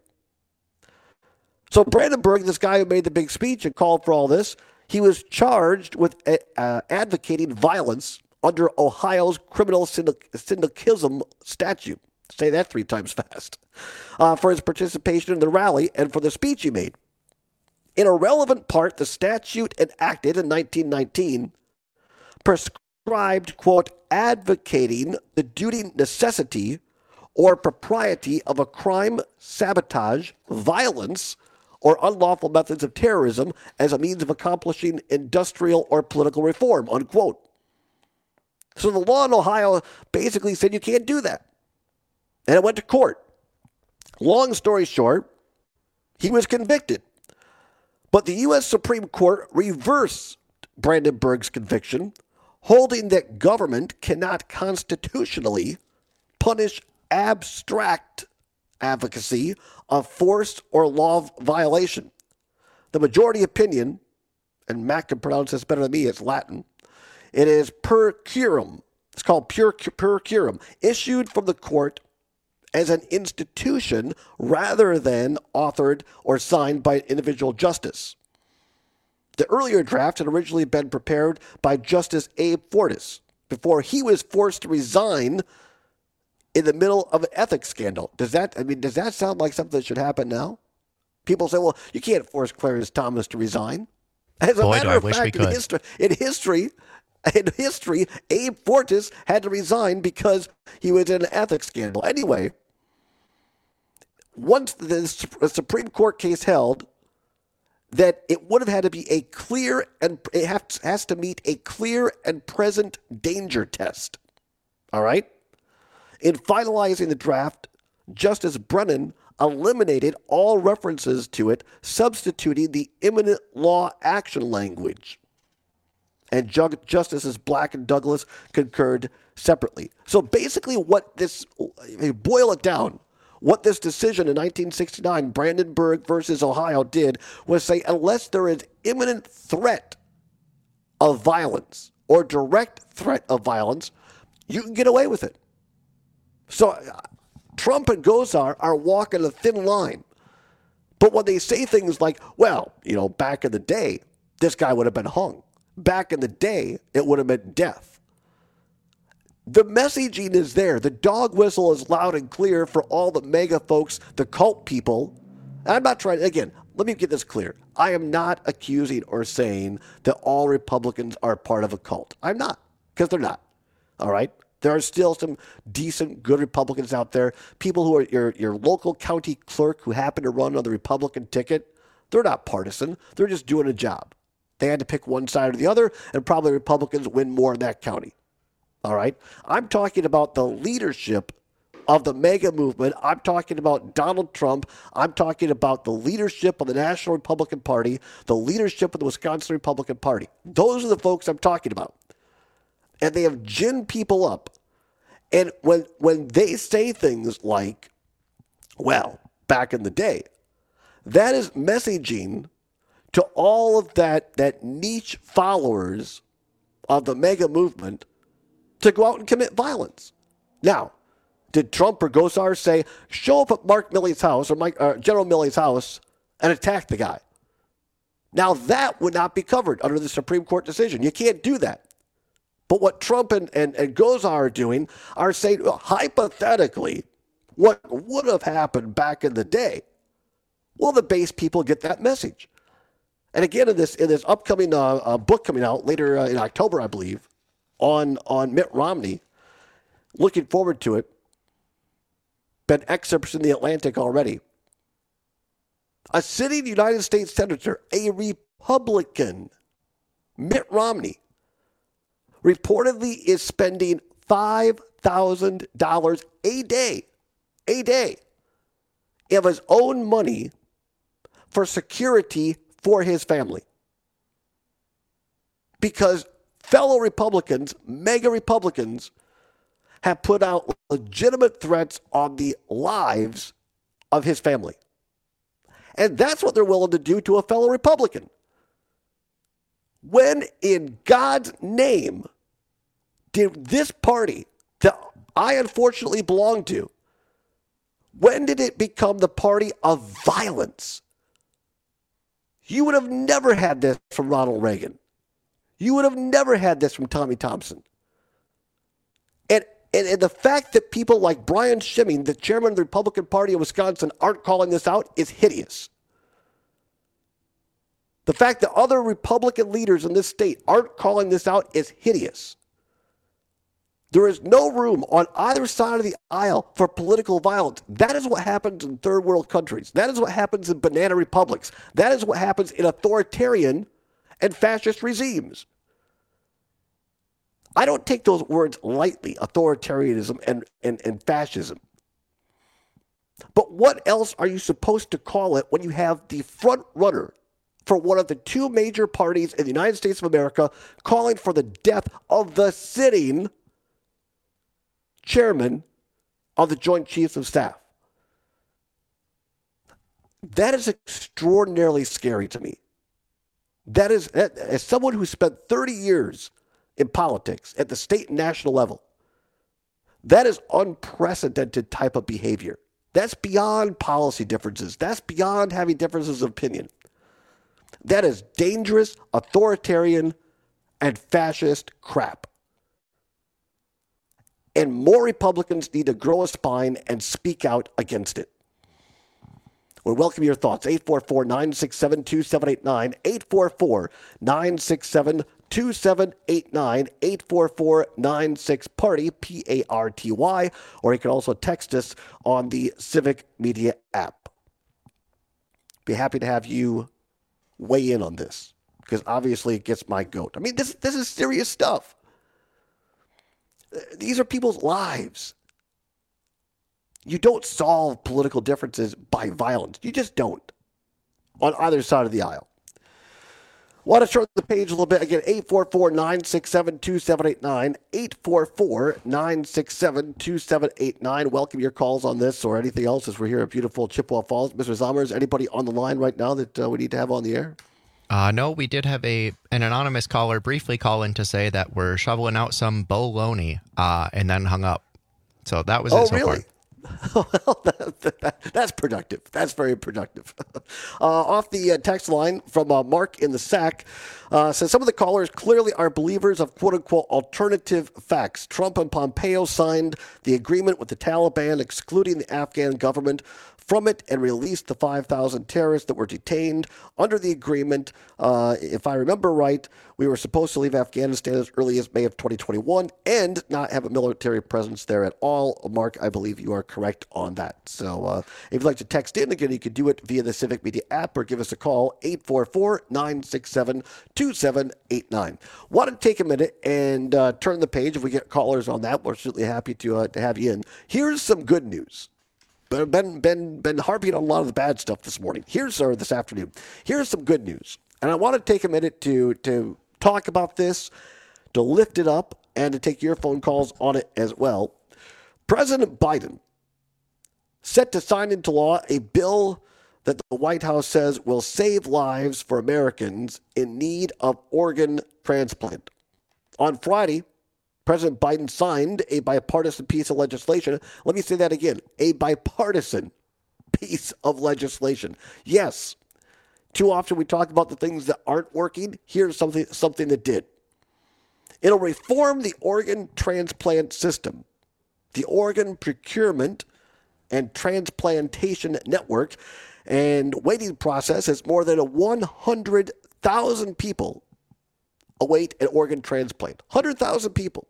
So Brandenburg, this guy who made the big speech and called for all this, he was charged with uh, advocating violence under Ohio's criminal syndicalism statute. Say that three times fast. Uh, for his participation in the rally and for the speech he made. In a relevant part, the statute enacted in nineteen nineteen prescribed, quote, advocating the duty, necessity, or propriety of a crime, sabotage, violence, or unlawful methods of terrorism as a means of accomplishing industrial or political reform, unquote. So the law in Ohio basically said you can't do that. And it went to court. Long story short, he was convicted. But the U S Supreme Court reversed Brandenburg's conviction, holding that government cannot constitutionally punish abstract advocacy of force or law violation. The majority opinion, and Matt can pronounce this better than me, it's Latin, it is per curum. It's called per, per curum, issued from the court as an institution rather than authored or signed by an individual justice. The earlier draft had originally been prepared by Justice Abe Fortas before he was forced to resign in the middle of an ethics scandal. Does that, I mean, does that sound like something that should happen now? People say, well, you can't force Clarence Thomas to resign. As a Boy, matter do I of wish fact, we in could. history, in history, in history, Abe Fortas had to resign because he was in an ethics scandal. Anyway, once the Supreme Court case held that it would have had to be a clear and it has, has to meet a clear and present danger test. All right? In finalizing the draft, Justice Brennan eliminated all references to it, substituting the imminent law action language. And Ju- Justices Black and Douglas concurred separately. So basically what this, boil it down, what this decision in nineteen sixty-nine, Brandenburg versus Ohio, did was say unless there is imminent threat of violence or direct threat of violence, you can get away with it. So uh, Trump and Gosar are walking a thin line. But when they say things like, well, you know, back in the day, this guy would have been hung. Back in the day, it would have been death. The messaging is there. The dog whistle is loud and clear for all the mega folks, the cult people. And I'm not trying, again, let me get this clear. I am not accusing or saying that all Republicans are part of a cult. I'm not, because they're not. All right? There are still some decent, good Republicans out there. People who are your, your local county clerk who happen to run on the Republican ticket. They're not partisan. They're just doing a job. They had to pick one side or the other, and probably Republicans win more in that county. All right? I'm talking about the leadership of the MAGA movement. I'm talking about Donald Trump. I'm talking about the leadership of the National Republican Party, the leadership of the Wisconsin Republican Party. Those are the folks I'm talking about. And they have ginned people up. And when when they say things like, well, back in the day, that is messaging to all of that, that niche followers of the MAGA movement to go out and commit violence. Now, did Trump or Gosar say, show up at Mark Milley's house or Mike, uh, General Milley's house and attack the guy? Now, that would not be covered under the Supreme Court decision. You can't do that. But what Trump and, and, and Gosar are doing are saying, well, hypothetically, what would have happened back in the day? Will the base people get that message? And again, in this in this upcoming uh, uh, book coming out later uh, in October, I believe, on, on Mitt Romney, looking forward to it. Been excerpts in the Atlantic already. A sitting United States senator, a Republican, Mitt Romney, reportedly is spending five thousand dollars a day, a day, of his own money for security for his family. Because fellow Republicans, mega Republicans, have put out legitimate threats on the lives of his family. And that's what they're willing to do to a fellow Republican. When in God's name did this party that I unfortunately belong to, when did it become the party of violence? You would have never had this from Ronald Reagan. You would have never had this from Tommy Thompson. And, and, and the fact that people like Brian Schimming, the chairman of the Republican Party of Wisconsin, aren't calling this out is hideous. The fact that other Republican leaders in this state aren't calling this out is hideous. There is no room on either side of the aisle for political violence. That is what happens in third world countries. That is what happens in banana republics. That is what happens in authoritarian and fascist regimes. I don't take those words lightly, authoritarianism and, and, and fascism. But what else are you supposed to call it when you have the front runner for one of the two major parties in the United States of America calling for the death of the sitting chairman of the Joint Chiefs of Staff? That is extraordinarily scary to me. That is, as someone who spent thirty years in politics at the state and national level, that is unprecedented type of behavior. That's beyond policy differences. That's beyond having differences of opinion. That is dangerous, authoritarian, and fascist crap. And more Republicans need to grow a spine and speak out against it. We welcome your thoughts. eight four four, nine six seven, two seven eight nine. eight four four, nine six seven, two seven eight nine. eight four four, nine six, party, P A R T Y. Or you can also text us on the Civic Media app. Be happy to have you weigh in on this, because obviously it gets my goat. I mean, this this is serious stuff. These are people's lives. You don't solve political differences by violence. You just don't, on either side of the aisle. Want to turn the page a little bit. Again, eight four four, nine six seven, two seven eight nine. eight four four, nine six seven, two seven eight nine. Welcome your calls on this or anything else as we're here at beautiful Chippewa Falls. Mister Zommers, anybody on the line right now that uh, we need to have on the air? Uh, no, we did have a an anonymous caller briefly call in to say that we're shoveling out some bologna uh, and then hung up. So that was oh, it so really? far. Well, that, that, that's productive. That's very productive. Uh, off the uh, text line from uh, Mark in the Sack, uh, says some of the callers clearly are believers of quote-unquote alternative facts. Trump and Pompeo signed the agreement with the Taliban excluding the Afghan government from it and released the five thousand terrorists that were detained under the agreement. Uh, if I remember right, we were supposed to leave Afghanistan as early as May of twenty twenty-one and not have a military presence there at all. Mark, I believe you are correct on that. So uh, if you'd like to text in, again, you can do it via the Civic Media app or give us a call, eight four four, nine six seven, two seven eight nine. Want to take a minute and uh, turn the page. If we get callers on that, we're certainly happy to, uh, to have you in. Here's some good news. Been, been, been harping on a lot of the bad stuff this morning. Here's, or this afternoon. Here's some good news. And I want to take a minute to, to talk about this, to lift it up, and to take your phone calls on it as well. President Biden set to sign into law a bill that the White House says will save lives for Americans in need of organ transplant. On Friday, President Biden signed a bipartisan piece of legislation. Let me say that again, a bipartisan piece of legislation. Yes, too often we talk about the things that aren't working. Here's something, something that did. It'll reform the organ transplant system, the organ procurement and transplantation network, and waiting process as more than one hundred thousand people await an organ transplant. one hundred thousand people.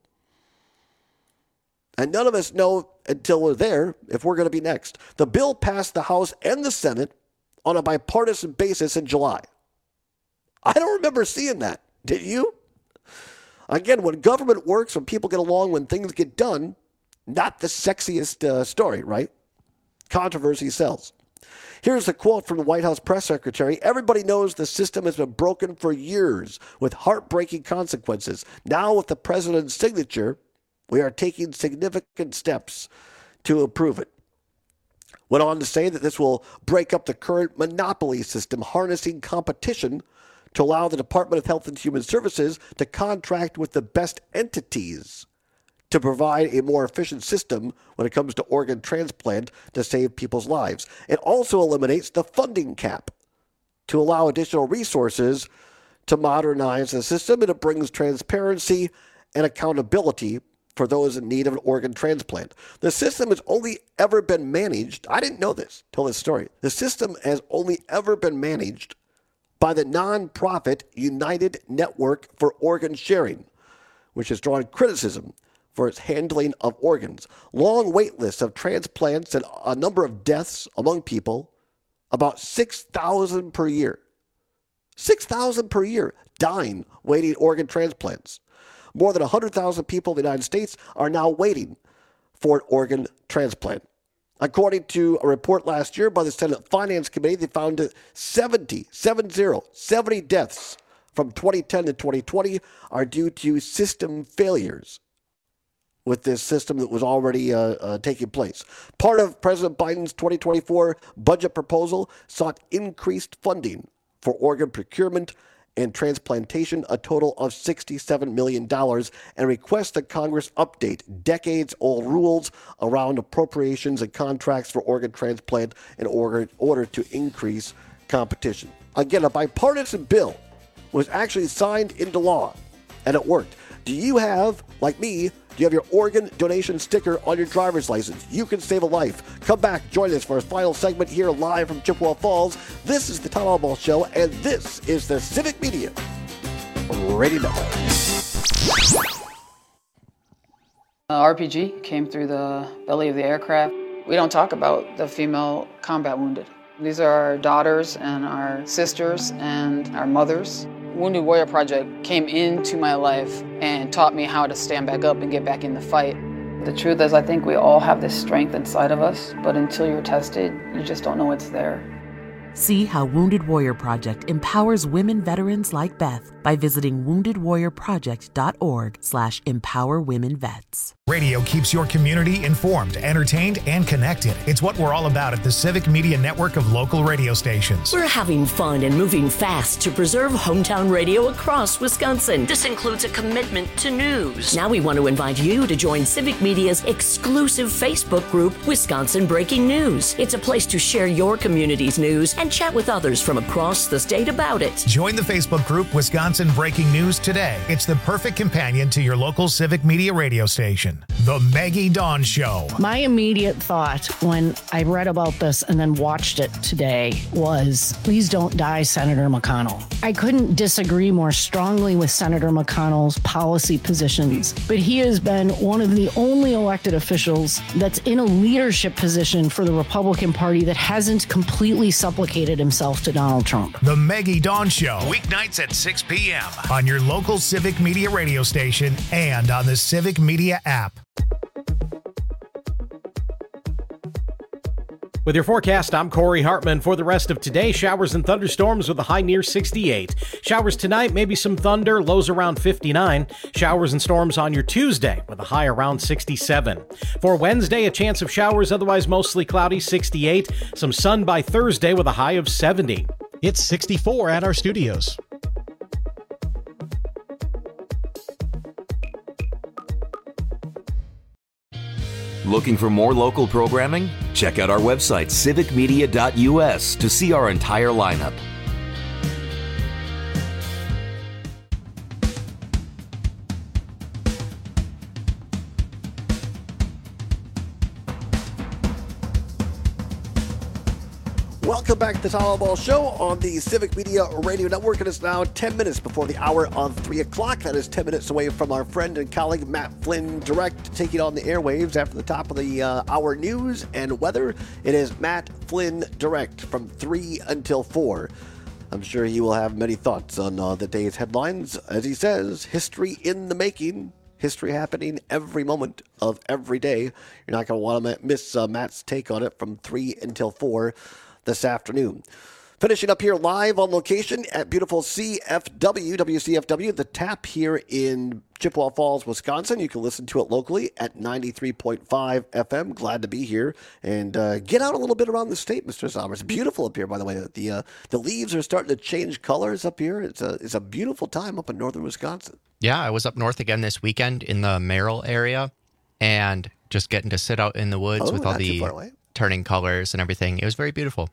And none of us know until we're there if we're going to be next. The bill passed the House and the Senate on a bipartisan basis in July. I don't remember seeing that. Did you? Again, when government works, when people get along, when things get done, not the sexiest uh, story, right? Controversy sells. Here's a quote from the White House press secretary. Everybody knows the system has been broken for years with heartbreaking consequences. Now with the president's signature, we are taking significant steps to improve it. Went on to say that this will break up the current monopoly system, harnessing competition to allow the Department of Health and Human Services to contract with the best entities to provide a more efficient system when it comes to organ transplant to save people's lives. It also eliminates the funding cap to allow additional resources to modernize the system, and it brings transparency and accountability for those in need of an organ transplant. The system has only ever been managed, I didn't know this till this story, the system has only ever been managed by the nonprofit United Network for Organ Sharing, which has drawn criticism for its handling of organs. Long wait lists of transplants and a number of deaths among people, about six thousand per year. six thousand per year dying waiting organ transplants. More than one hundred thousand people in the United States are now waiting for an organ transplant. According to a report last year by the Senate Finance Committee, they found that seventy, seven zero, seventy deaths from twenty ten to twenty twenty are due to system failures with this system that was already uh, uh, taking place. Part of President Biden's twenty twenty-four budget proposal sought increased funding for organ procurement and transplantation, a total of sixty-seven million dollars, and requests that Congress update decades-old rules around appropriations and contracts for organ transplant in order, order to increase competition. Again, a bipartisan bill was actually signed into law, and it worked. Do you have, like me, do you have your organ donation sticker on your driver's license? You can save a life. Come back, join us for our final segment here live from Chippewa Falls. This is the Tom Albaugh Show, and this is the Civic Media Radio Network. Uh, R P G came through the belly of the aircraft. We don't talk about the female combat wounded. These are our daughters and our sisters and our mothers. Wounded Warrior Project came into my life and taught me how to stand back up and get back in the fight. The truth is, I think we all have this strength inside of us, but until you're tested, you just don't know it's there. See how Wounded Warrior Project empowers women veterans like Beth by visiting wounded warrior project dot org slash empower women vets. Radio keeps your community informed, entertained, and connected. It's what we're all about at the Civic Media Network of local radio stations. We're having fun and moving fast to preserve hometown radio across Wisconsin. This includes a commitment to news. Now we want to invite you to join Civic Media's exclusive Facebook group, Wisconsin Breaking News. It's a place to share your community's news and chat with others from across the state about it. Join the Facebook group, Wisconsin Wisconsin breaking news today. It's the perfect companion to your local Civic Media radio station. The Maggie Dawn Show. My immediate thought when I read about this and then watched it today was, please don't die, Senator McConnell. I couldn't disagree more strongly with Senator McConnell's policy positions, but he has been one of the only elected officials that's in a leadership position for the Republican Party that hasn't completely supplicated himself to Donald Trump. The Maggie Dawn Show, weeknights at six p.m. on your local Civic Media radio station and on the Civic Media app. With your forecast, I'm Corey Hartman. For the rest of today, showers and thunderstorms with a high near sixty-eight. Showers tonight, maybe some thunder, lows around fifty-nine. Showers and storms on your Tuesday with a high around sixty-seven. For Wednesday, a chance of showers, otherwise mostly cloudy, sixty-eight. Some sun by Thursday with a high of seventy. It's sixty-four at our studios. Looking for more local programming? Check out our website, civic media dot u s, to see our entire lineup. Welcome back to the Tom Ball Show on the Civic Media Radio Network. It is now ten minutes before the hour of three o'clock. That is ten minutes away from our friend and colleague Matt Flynn Direct taking on the airwaves after the top of the uh, hour news and weather. It is Matt Flynn Direct from three until four. I'm sure he will have many thoughts on uh, the day's headlines. As he says, history in the making. History happening every moment of every day. You're not going to want to miss uh, Matt's take on it from three until four. This afternoon. Finishing up here live on location at beautiful C F W, W C F W, the Tap here in Chippewa Falls, Wisconsin. You can listen to it locally at ninety-three point five F M. Glad to be here and uh, get out a little bit around the state, Mister Sommer. It's beautiful up here, by the way. The uh, the leaves are starting to change colors up here. It's a, it's a beautiful time up in northern Wisconsin. Yeah, I was up north again this weekend in the Merrill area and just getting to sit out in the woods Oh, with all not too the far away. turning colors and everything. It was very beautiful.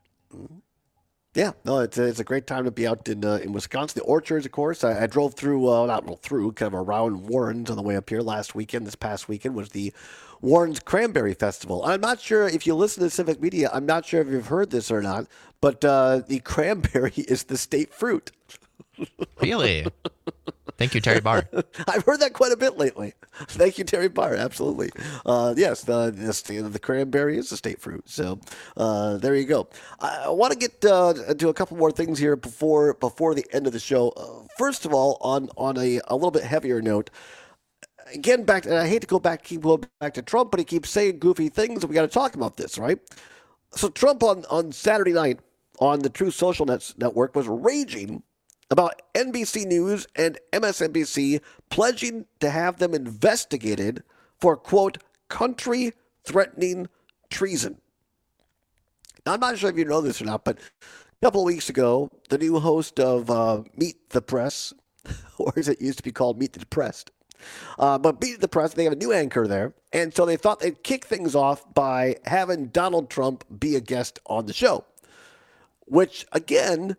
Yeah, no, it's a, it's a great time to be out in uh, in Wisconsin. The orchards, of course. I, I drove through, uh, not well, through, kind of around Warren's on the way up here last weekend. This past weekend was the Warren's Cranberry Festival. I'm not sure if you listen to Civic Media, I'm not sure if you've heard this or not, but uh, the cranberry is the state fruit. Really? Thank you, Terry Barr. I've heard that quite a bit lately. Thank you, Terry Barr. Absolutely. Uh, yes, the, the the cranberry is a state fruit. So uh, there you go. I, I want to get uh, to a couple more things here before before the end of the show. Uh, first of all, on on a, a little bit heavier note, again, back. And I hate to go back, keep going back to Trump, but he keeps saying goofy things, and we got to talk about this, right? So Trump on on Saturday night on the Truth Social Nets network was raging about N B C News and M S N B C pledging to have them investigated for, quote, country-threatening treason. Now, I'm not sure if you know this or not, but a couple of weeks ago, the new host of uh, Meet the Press, or as it used to be called, Meet the Depressed, uh, but Meet the Press, they have a new anchor there, and so they thought they'd kick things off by having Donald Trump be a guest on the show, which, again,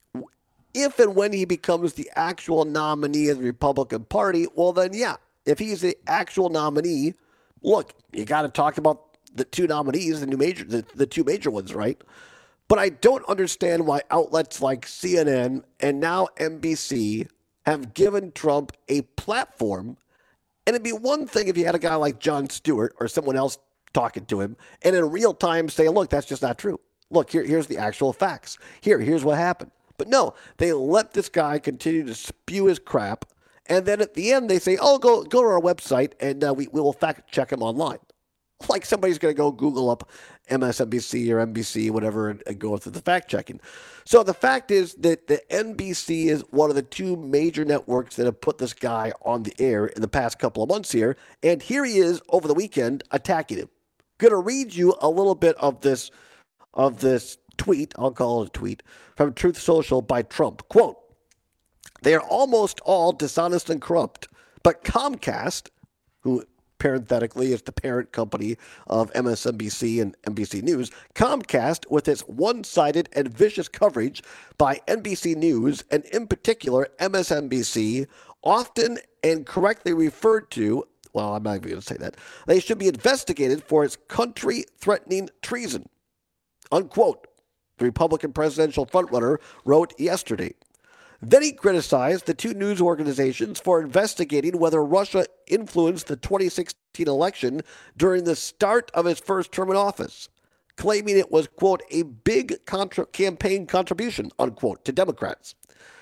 if and when he becomes the actual nominee of the Republican Party, well, then, yeah, if he's the actual nominee, look, you got to talk about the two nominees, the new major, the, the two major ones, right? But I don't understand why outlets like C N N and now N B C have given Trump a platform. And it'd be one thing if you had a guy like Jon Stewart or someone else talking to him and in real time say, look, that's just not true. Look, here, here's the actual facts. Here, here's what happened. But no, they let this guy continue to spew his crap, and then at the end they say, oh, go go to our website, and uh, we, we will fact-check him online. Like somebody's going to go Google up M S N B C or N B C, whatever, and, and go through the fact-checking. So the fact is that the N B C is one of the two major networks that have put this guy on the air in the past couple of months here, and here he is over the weekend attacking him. Going to read you a little bit of this of this tweet, I'll call it a tweet, from Truth Social by Trump. Quote, they are almost all dishonest and corrupt, but Comcast, who parenthetically, is the parent company of M S N B C and N B C News, Comcast, with its one-sided and vicious coverage by N B C News, and in particular M S N B C, often and correctly referred to, well, I'm not even going to say that, they should be investigated for its country-threatening treason, unquote, the Republican presidential frontrunner wrote yesterday. Then he criticized the two news organizations for investigating whether Russia influenced the twenty sixteen election during the start of his first term in office, claiming it was, quote, a big contra- campaign contribution, unquote, to Democrats.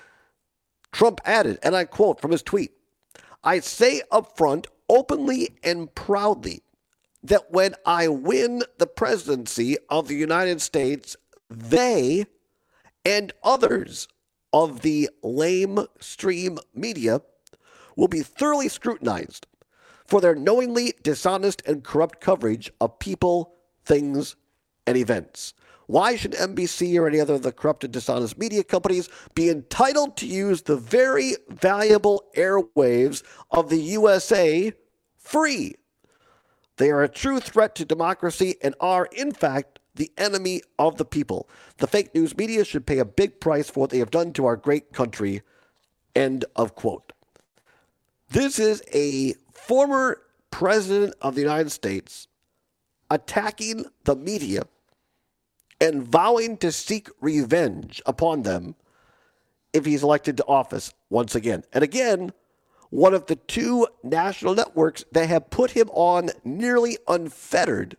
Trump added, and I quote from his tweet, "I say up front, openly and proudly, that when I win the presidency of the United States, they and others of the lamestream media will be thoroughly scrutinized for their knowingly dishonest and corrupt coverage of people, things, and events. Why should N B C or any other of the corrupt and dishonest media companies be entitled to use the very valuable airwaves of the U S A free? They are a true threat to democracy and are, in fact, the enemy of the people. The fake news media should pay a big price for what they have done to our great country." End of quote. This is a former president of the United States attacking the media and vowing to seek revenge upon them if he's elected to office once again. And again, one of the two national networks that have put him on nearly unfettered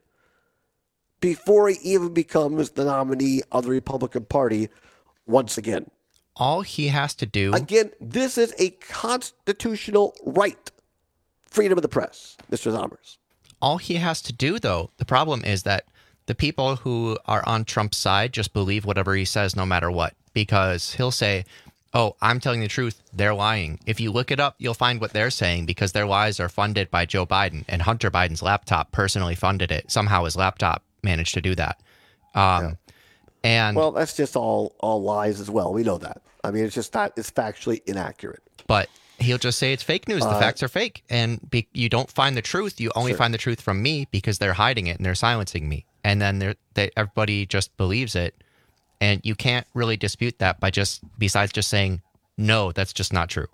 before he even becomes the nominee of the Republican Party once again. All he has to do... Again, this is a constitutional right. Freedom of the press, Mister Zommers. All he has to do, though, the problem is that the people who are on Trump's side just believe whatever he says no matter what, because he'll say, oh, I'm telling the truth, they're lying. If you look it up, you'll find what they're saying, because their lies are funded by Joe Biden, and Hunter Biden's laptop personally funded it. Somehow his laptop managed to do that. Um, yeah. And well, that's just all all lies as well. We know that. I mean, it's just not, it's factually inaccurate. But he'll just say it's fake news. The uh, facts are fake. And be, you don't find the truth. You only sure. find the truth from me because they're hiding it and they're silencing me. And then they're, they, everybody just believes it. And you can't really dispute that by just, besides just saying, no, that's just not true.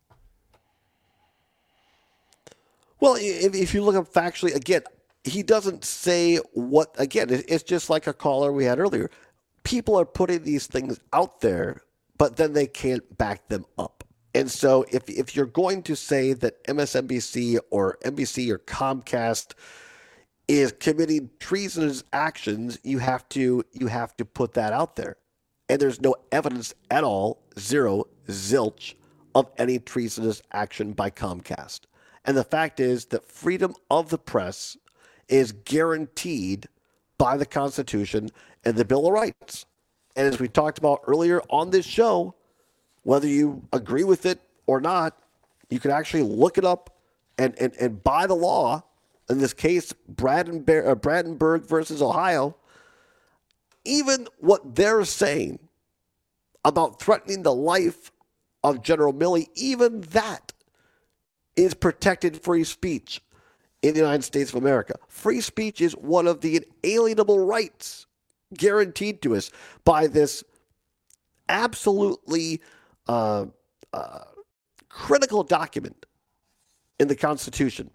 Well, if, if you look up factually, again, he doesn't say what, again, it's just like a caller we had earlier. People are putting these things out there, but then they can't back them up. And so if if you're going to say that M S N B C or N B C or Comcast is committing treasonous actions, you have to you have to put that out there. And there's no evidence at all, zero, zilch, of any treasonous action by Comcast. And the fact is that freedom of the press is guaranteed by the Constitution and the Bill of Rights. And as we talked about earlier on this show, whether you agree with it or not, you can actually look it up and, and, and by the law, in this case, Brandenburg, uh, Brandenburg versus Ohio, even what they're saying about threatening the life of General Milley, even that is protected free speech in the United States of America. Free speech is one of the inalienable rights guaranteed to us by this absolutely uh, uh, critical document in the Constitution.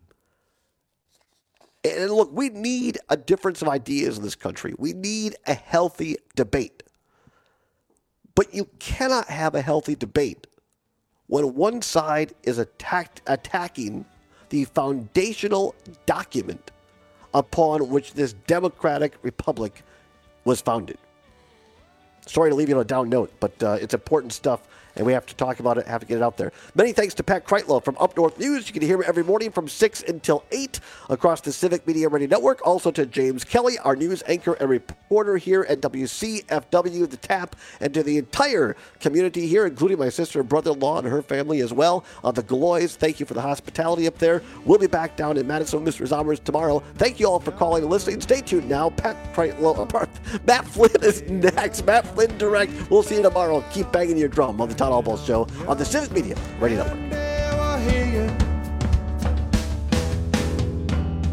And look, we need a difference of ideas in this country. We need a healthy debate. But you cannot have a healthy debate when one side is attacked, attacking the foundational document upon which this democratic republic was founded. Sorry to leave you on a down note, but uh, it's important stuff, and we have to talk about it, have to get it out there. Many thanks to Pat Kreitlow from Up North News. You can hear him every morning from six until eight across the Civic Media Radio Network. Also to James Kelly, our news anchor and reporter here at W C F W, The Tap, and to the entire community here, including my sister and brother-in-law and her family as well. Uh, the Galois, thank you for the hospitality up there. We'll be back down in Madison, Mister Zommers, tomorrow. Thank you all for calling and listening. Stay tuned now. Pat Kreitlow, Matt Flynn is next. Matt Flynn Direct. We'll see you tomorrow. Keep banging your drum on the Todd Albaugh Show on the Civic Media Radio Network.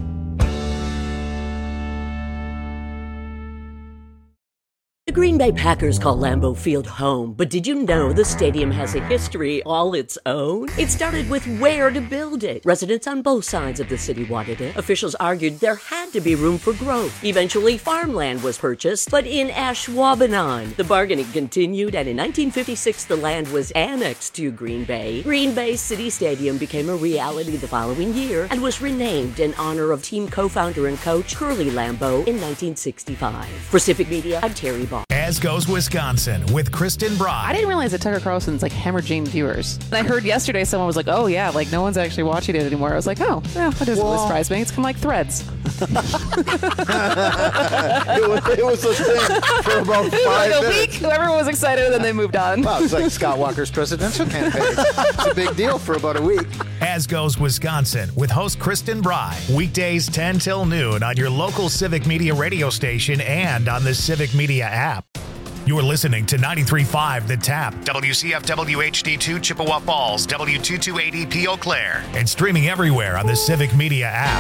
Green Bay Packers call Lambeau Field home, but did you know the stadium has a history all its own? It started with where to build it. Residents on both sides of the city wanted it. Officials argued there had to be room for growth. Eventually, farmland was purchased, but in Ashwaubenon. The bargaining continued, and in nineteen fifty-six, the land was annexed to Green Bay. Green Bay City Stadium became a reality the following year and was renamed in honor of team co-founder and coach Curly Lambeau in nineteen sixty-five. For Civic Media, I'm Terry Ball. As Goes Wisconsin with Kristen Brock. I didn't realize that Tucker Carlson's like hemorrhaging viewers. And I heard yesterday someone was like, oh yeah, like no one's actually watching it anymore. I was like, oh, yeah, that doesn't really surprise me. It's kind of like Threads. it, was, it was a thing for about five like a minutes. week, everyone was excited and then they moved on. Wow, it's like Scott Walker's presidential campaign. It's a big deal for about a week. As Goes Wisconsin with host Kristen Bry. Weekdays ten till noon on your local Civic Media radio station and on the Civic Media app. You're listening to ninety-three point five The Tap, W C F W H D two Chippewa Falls, W two two eighty P Eau Claire, and streaming everywhere on the Civic Media app.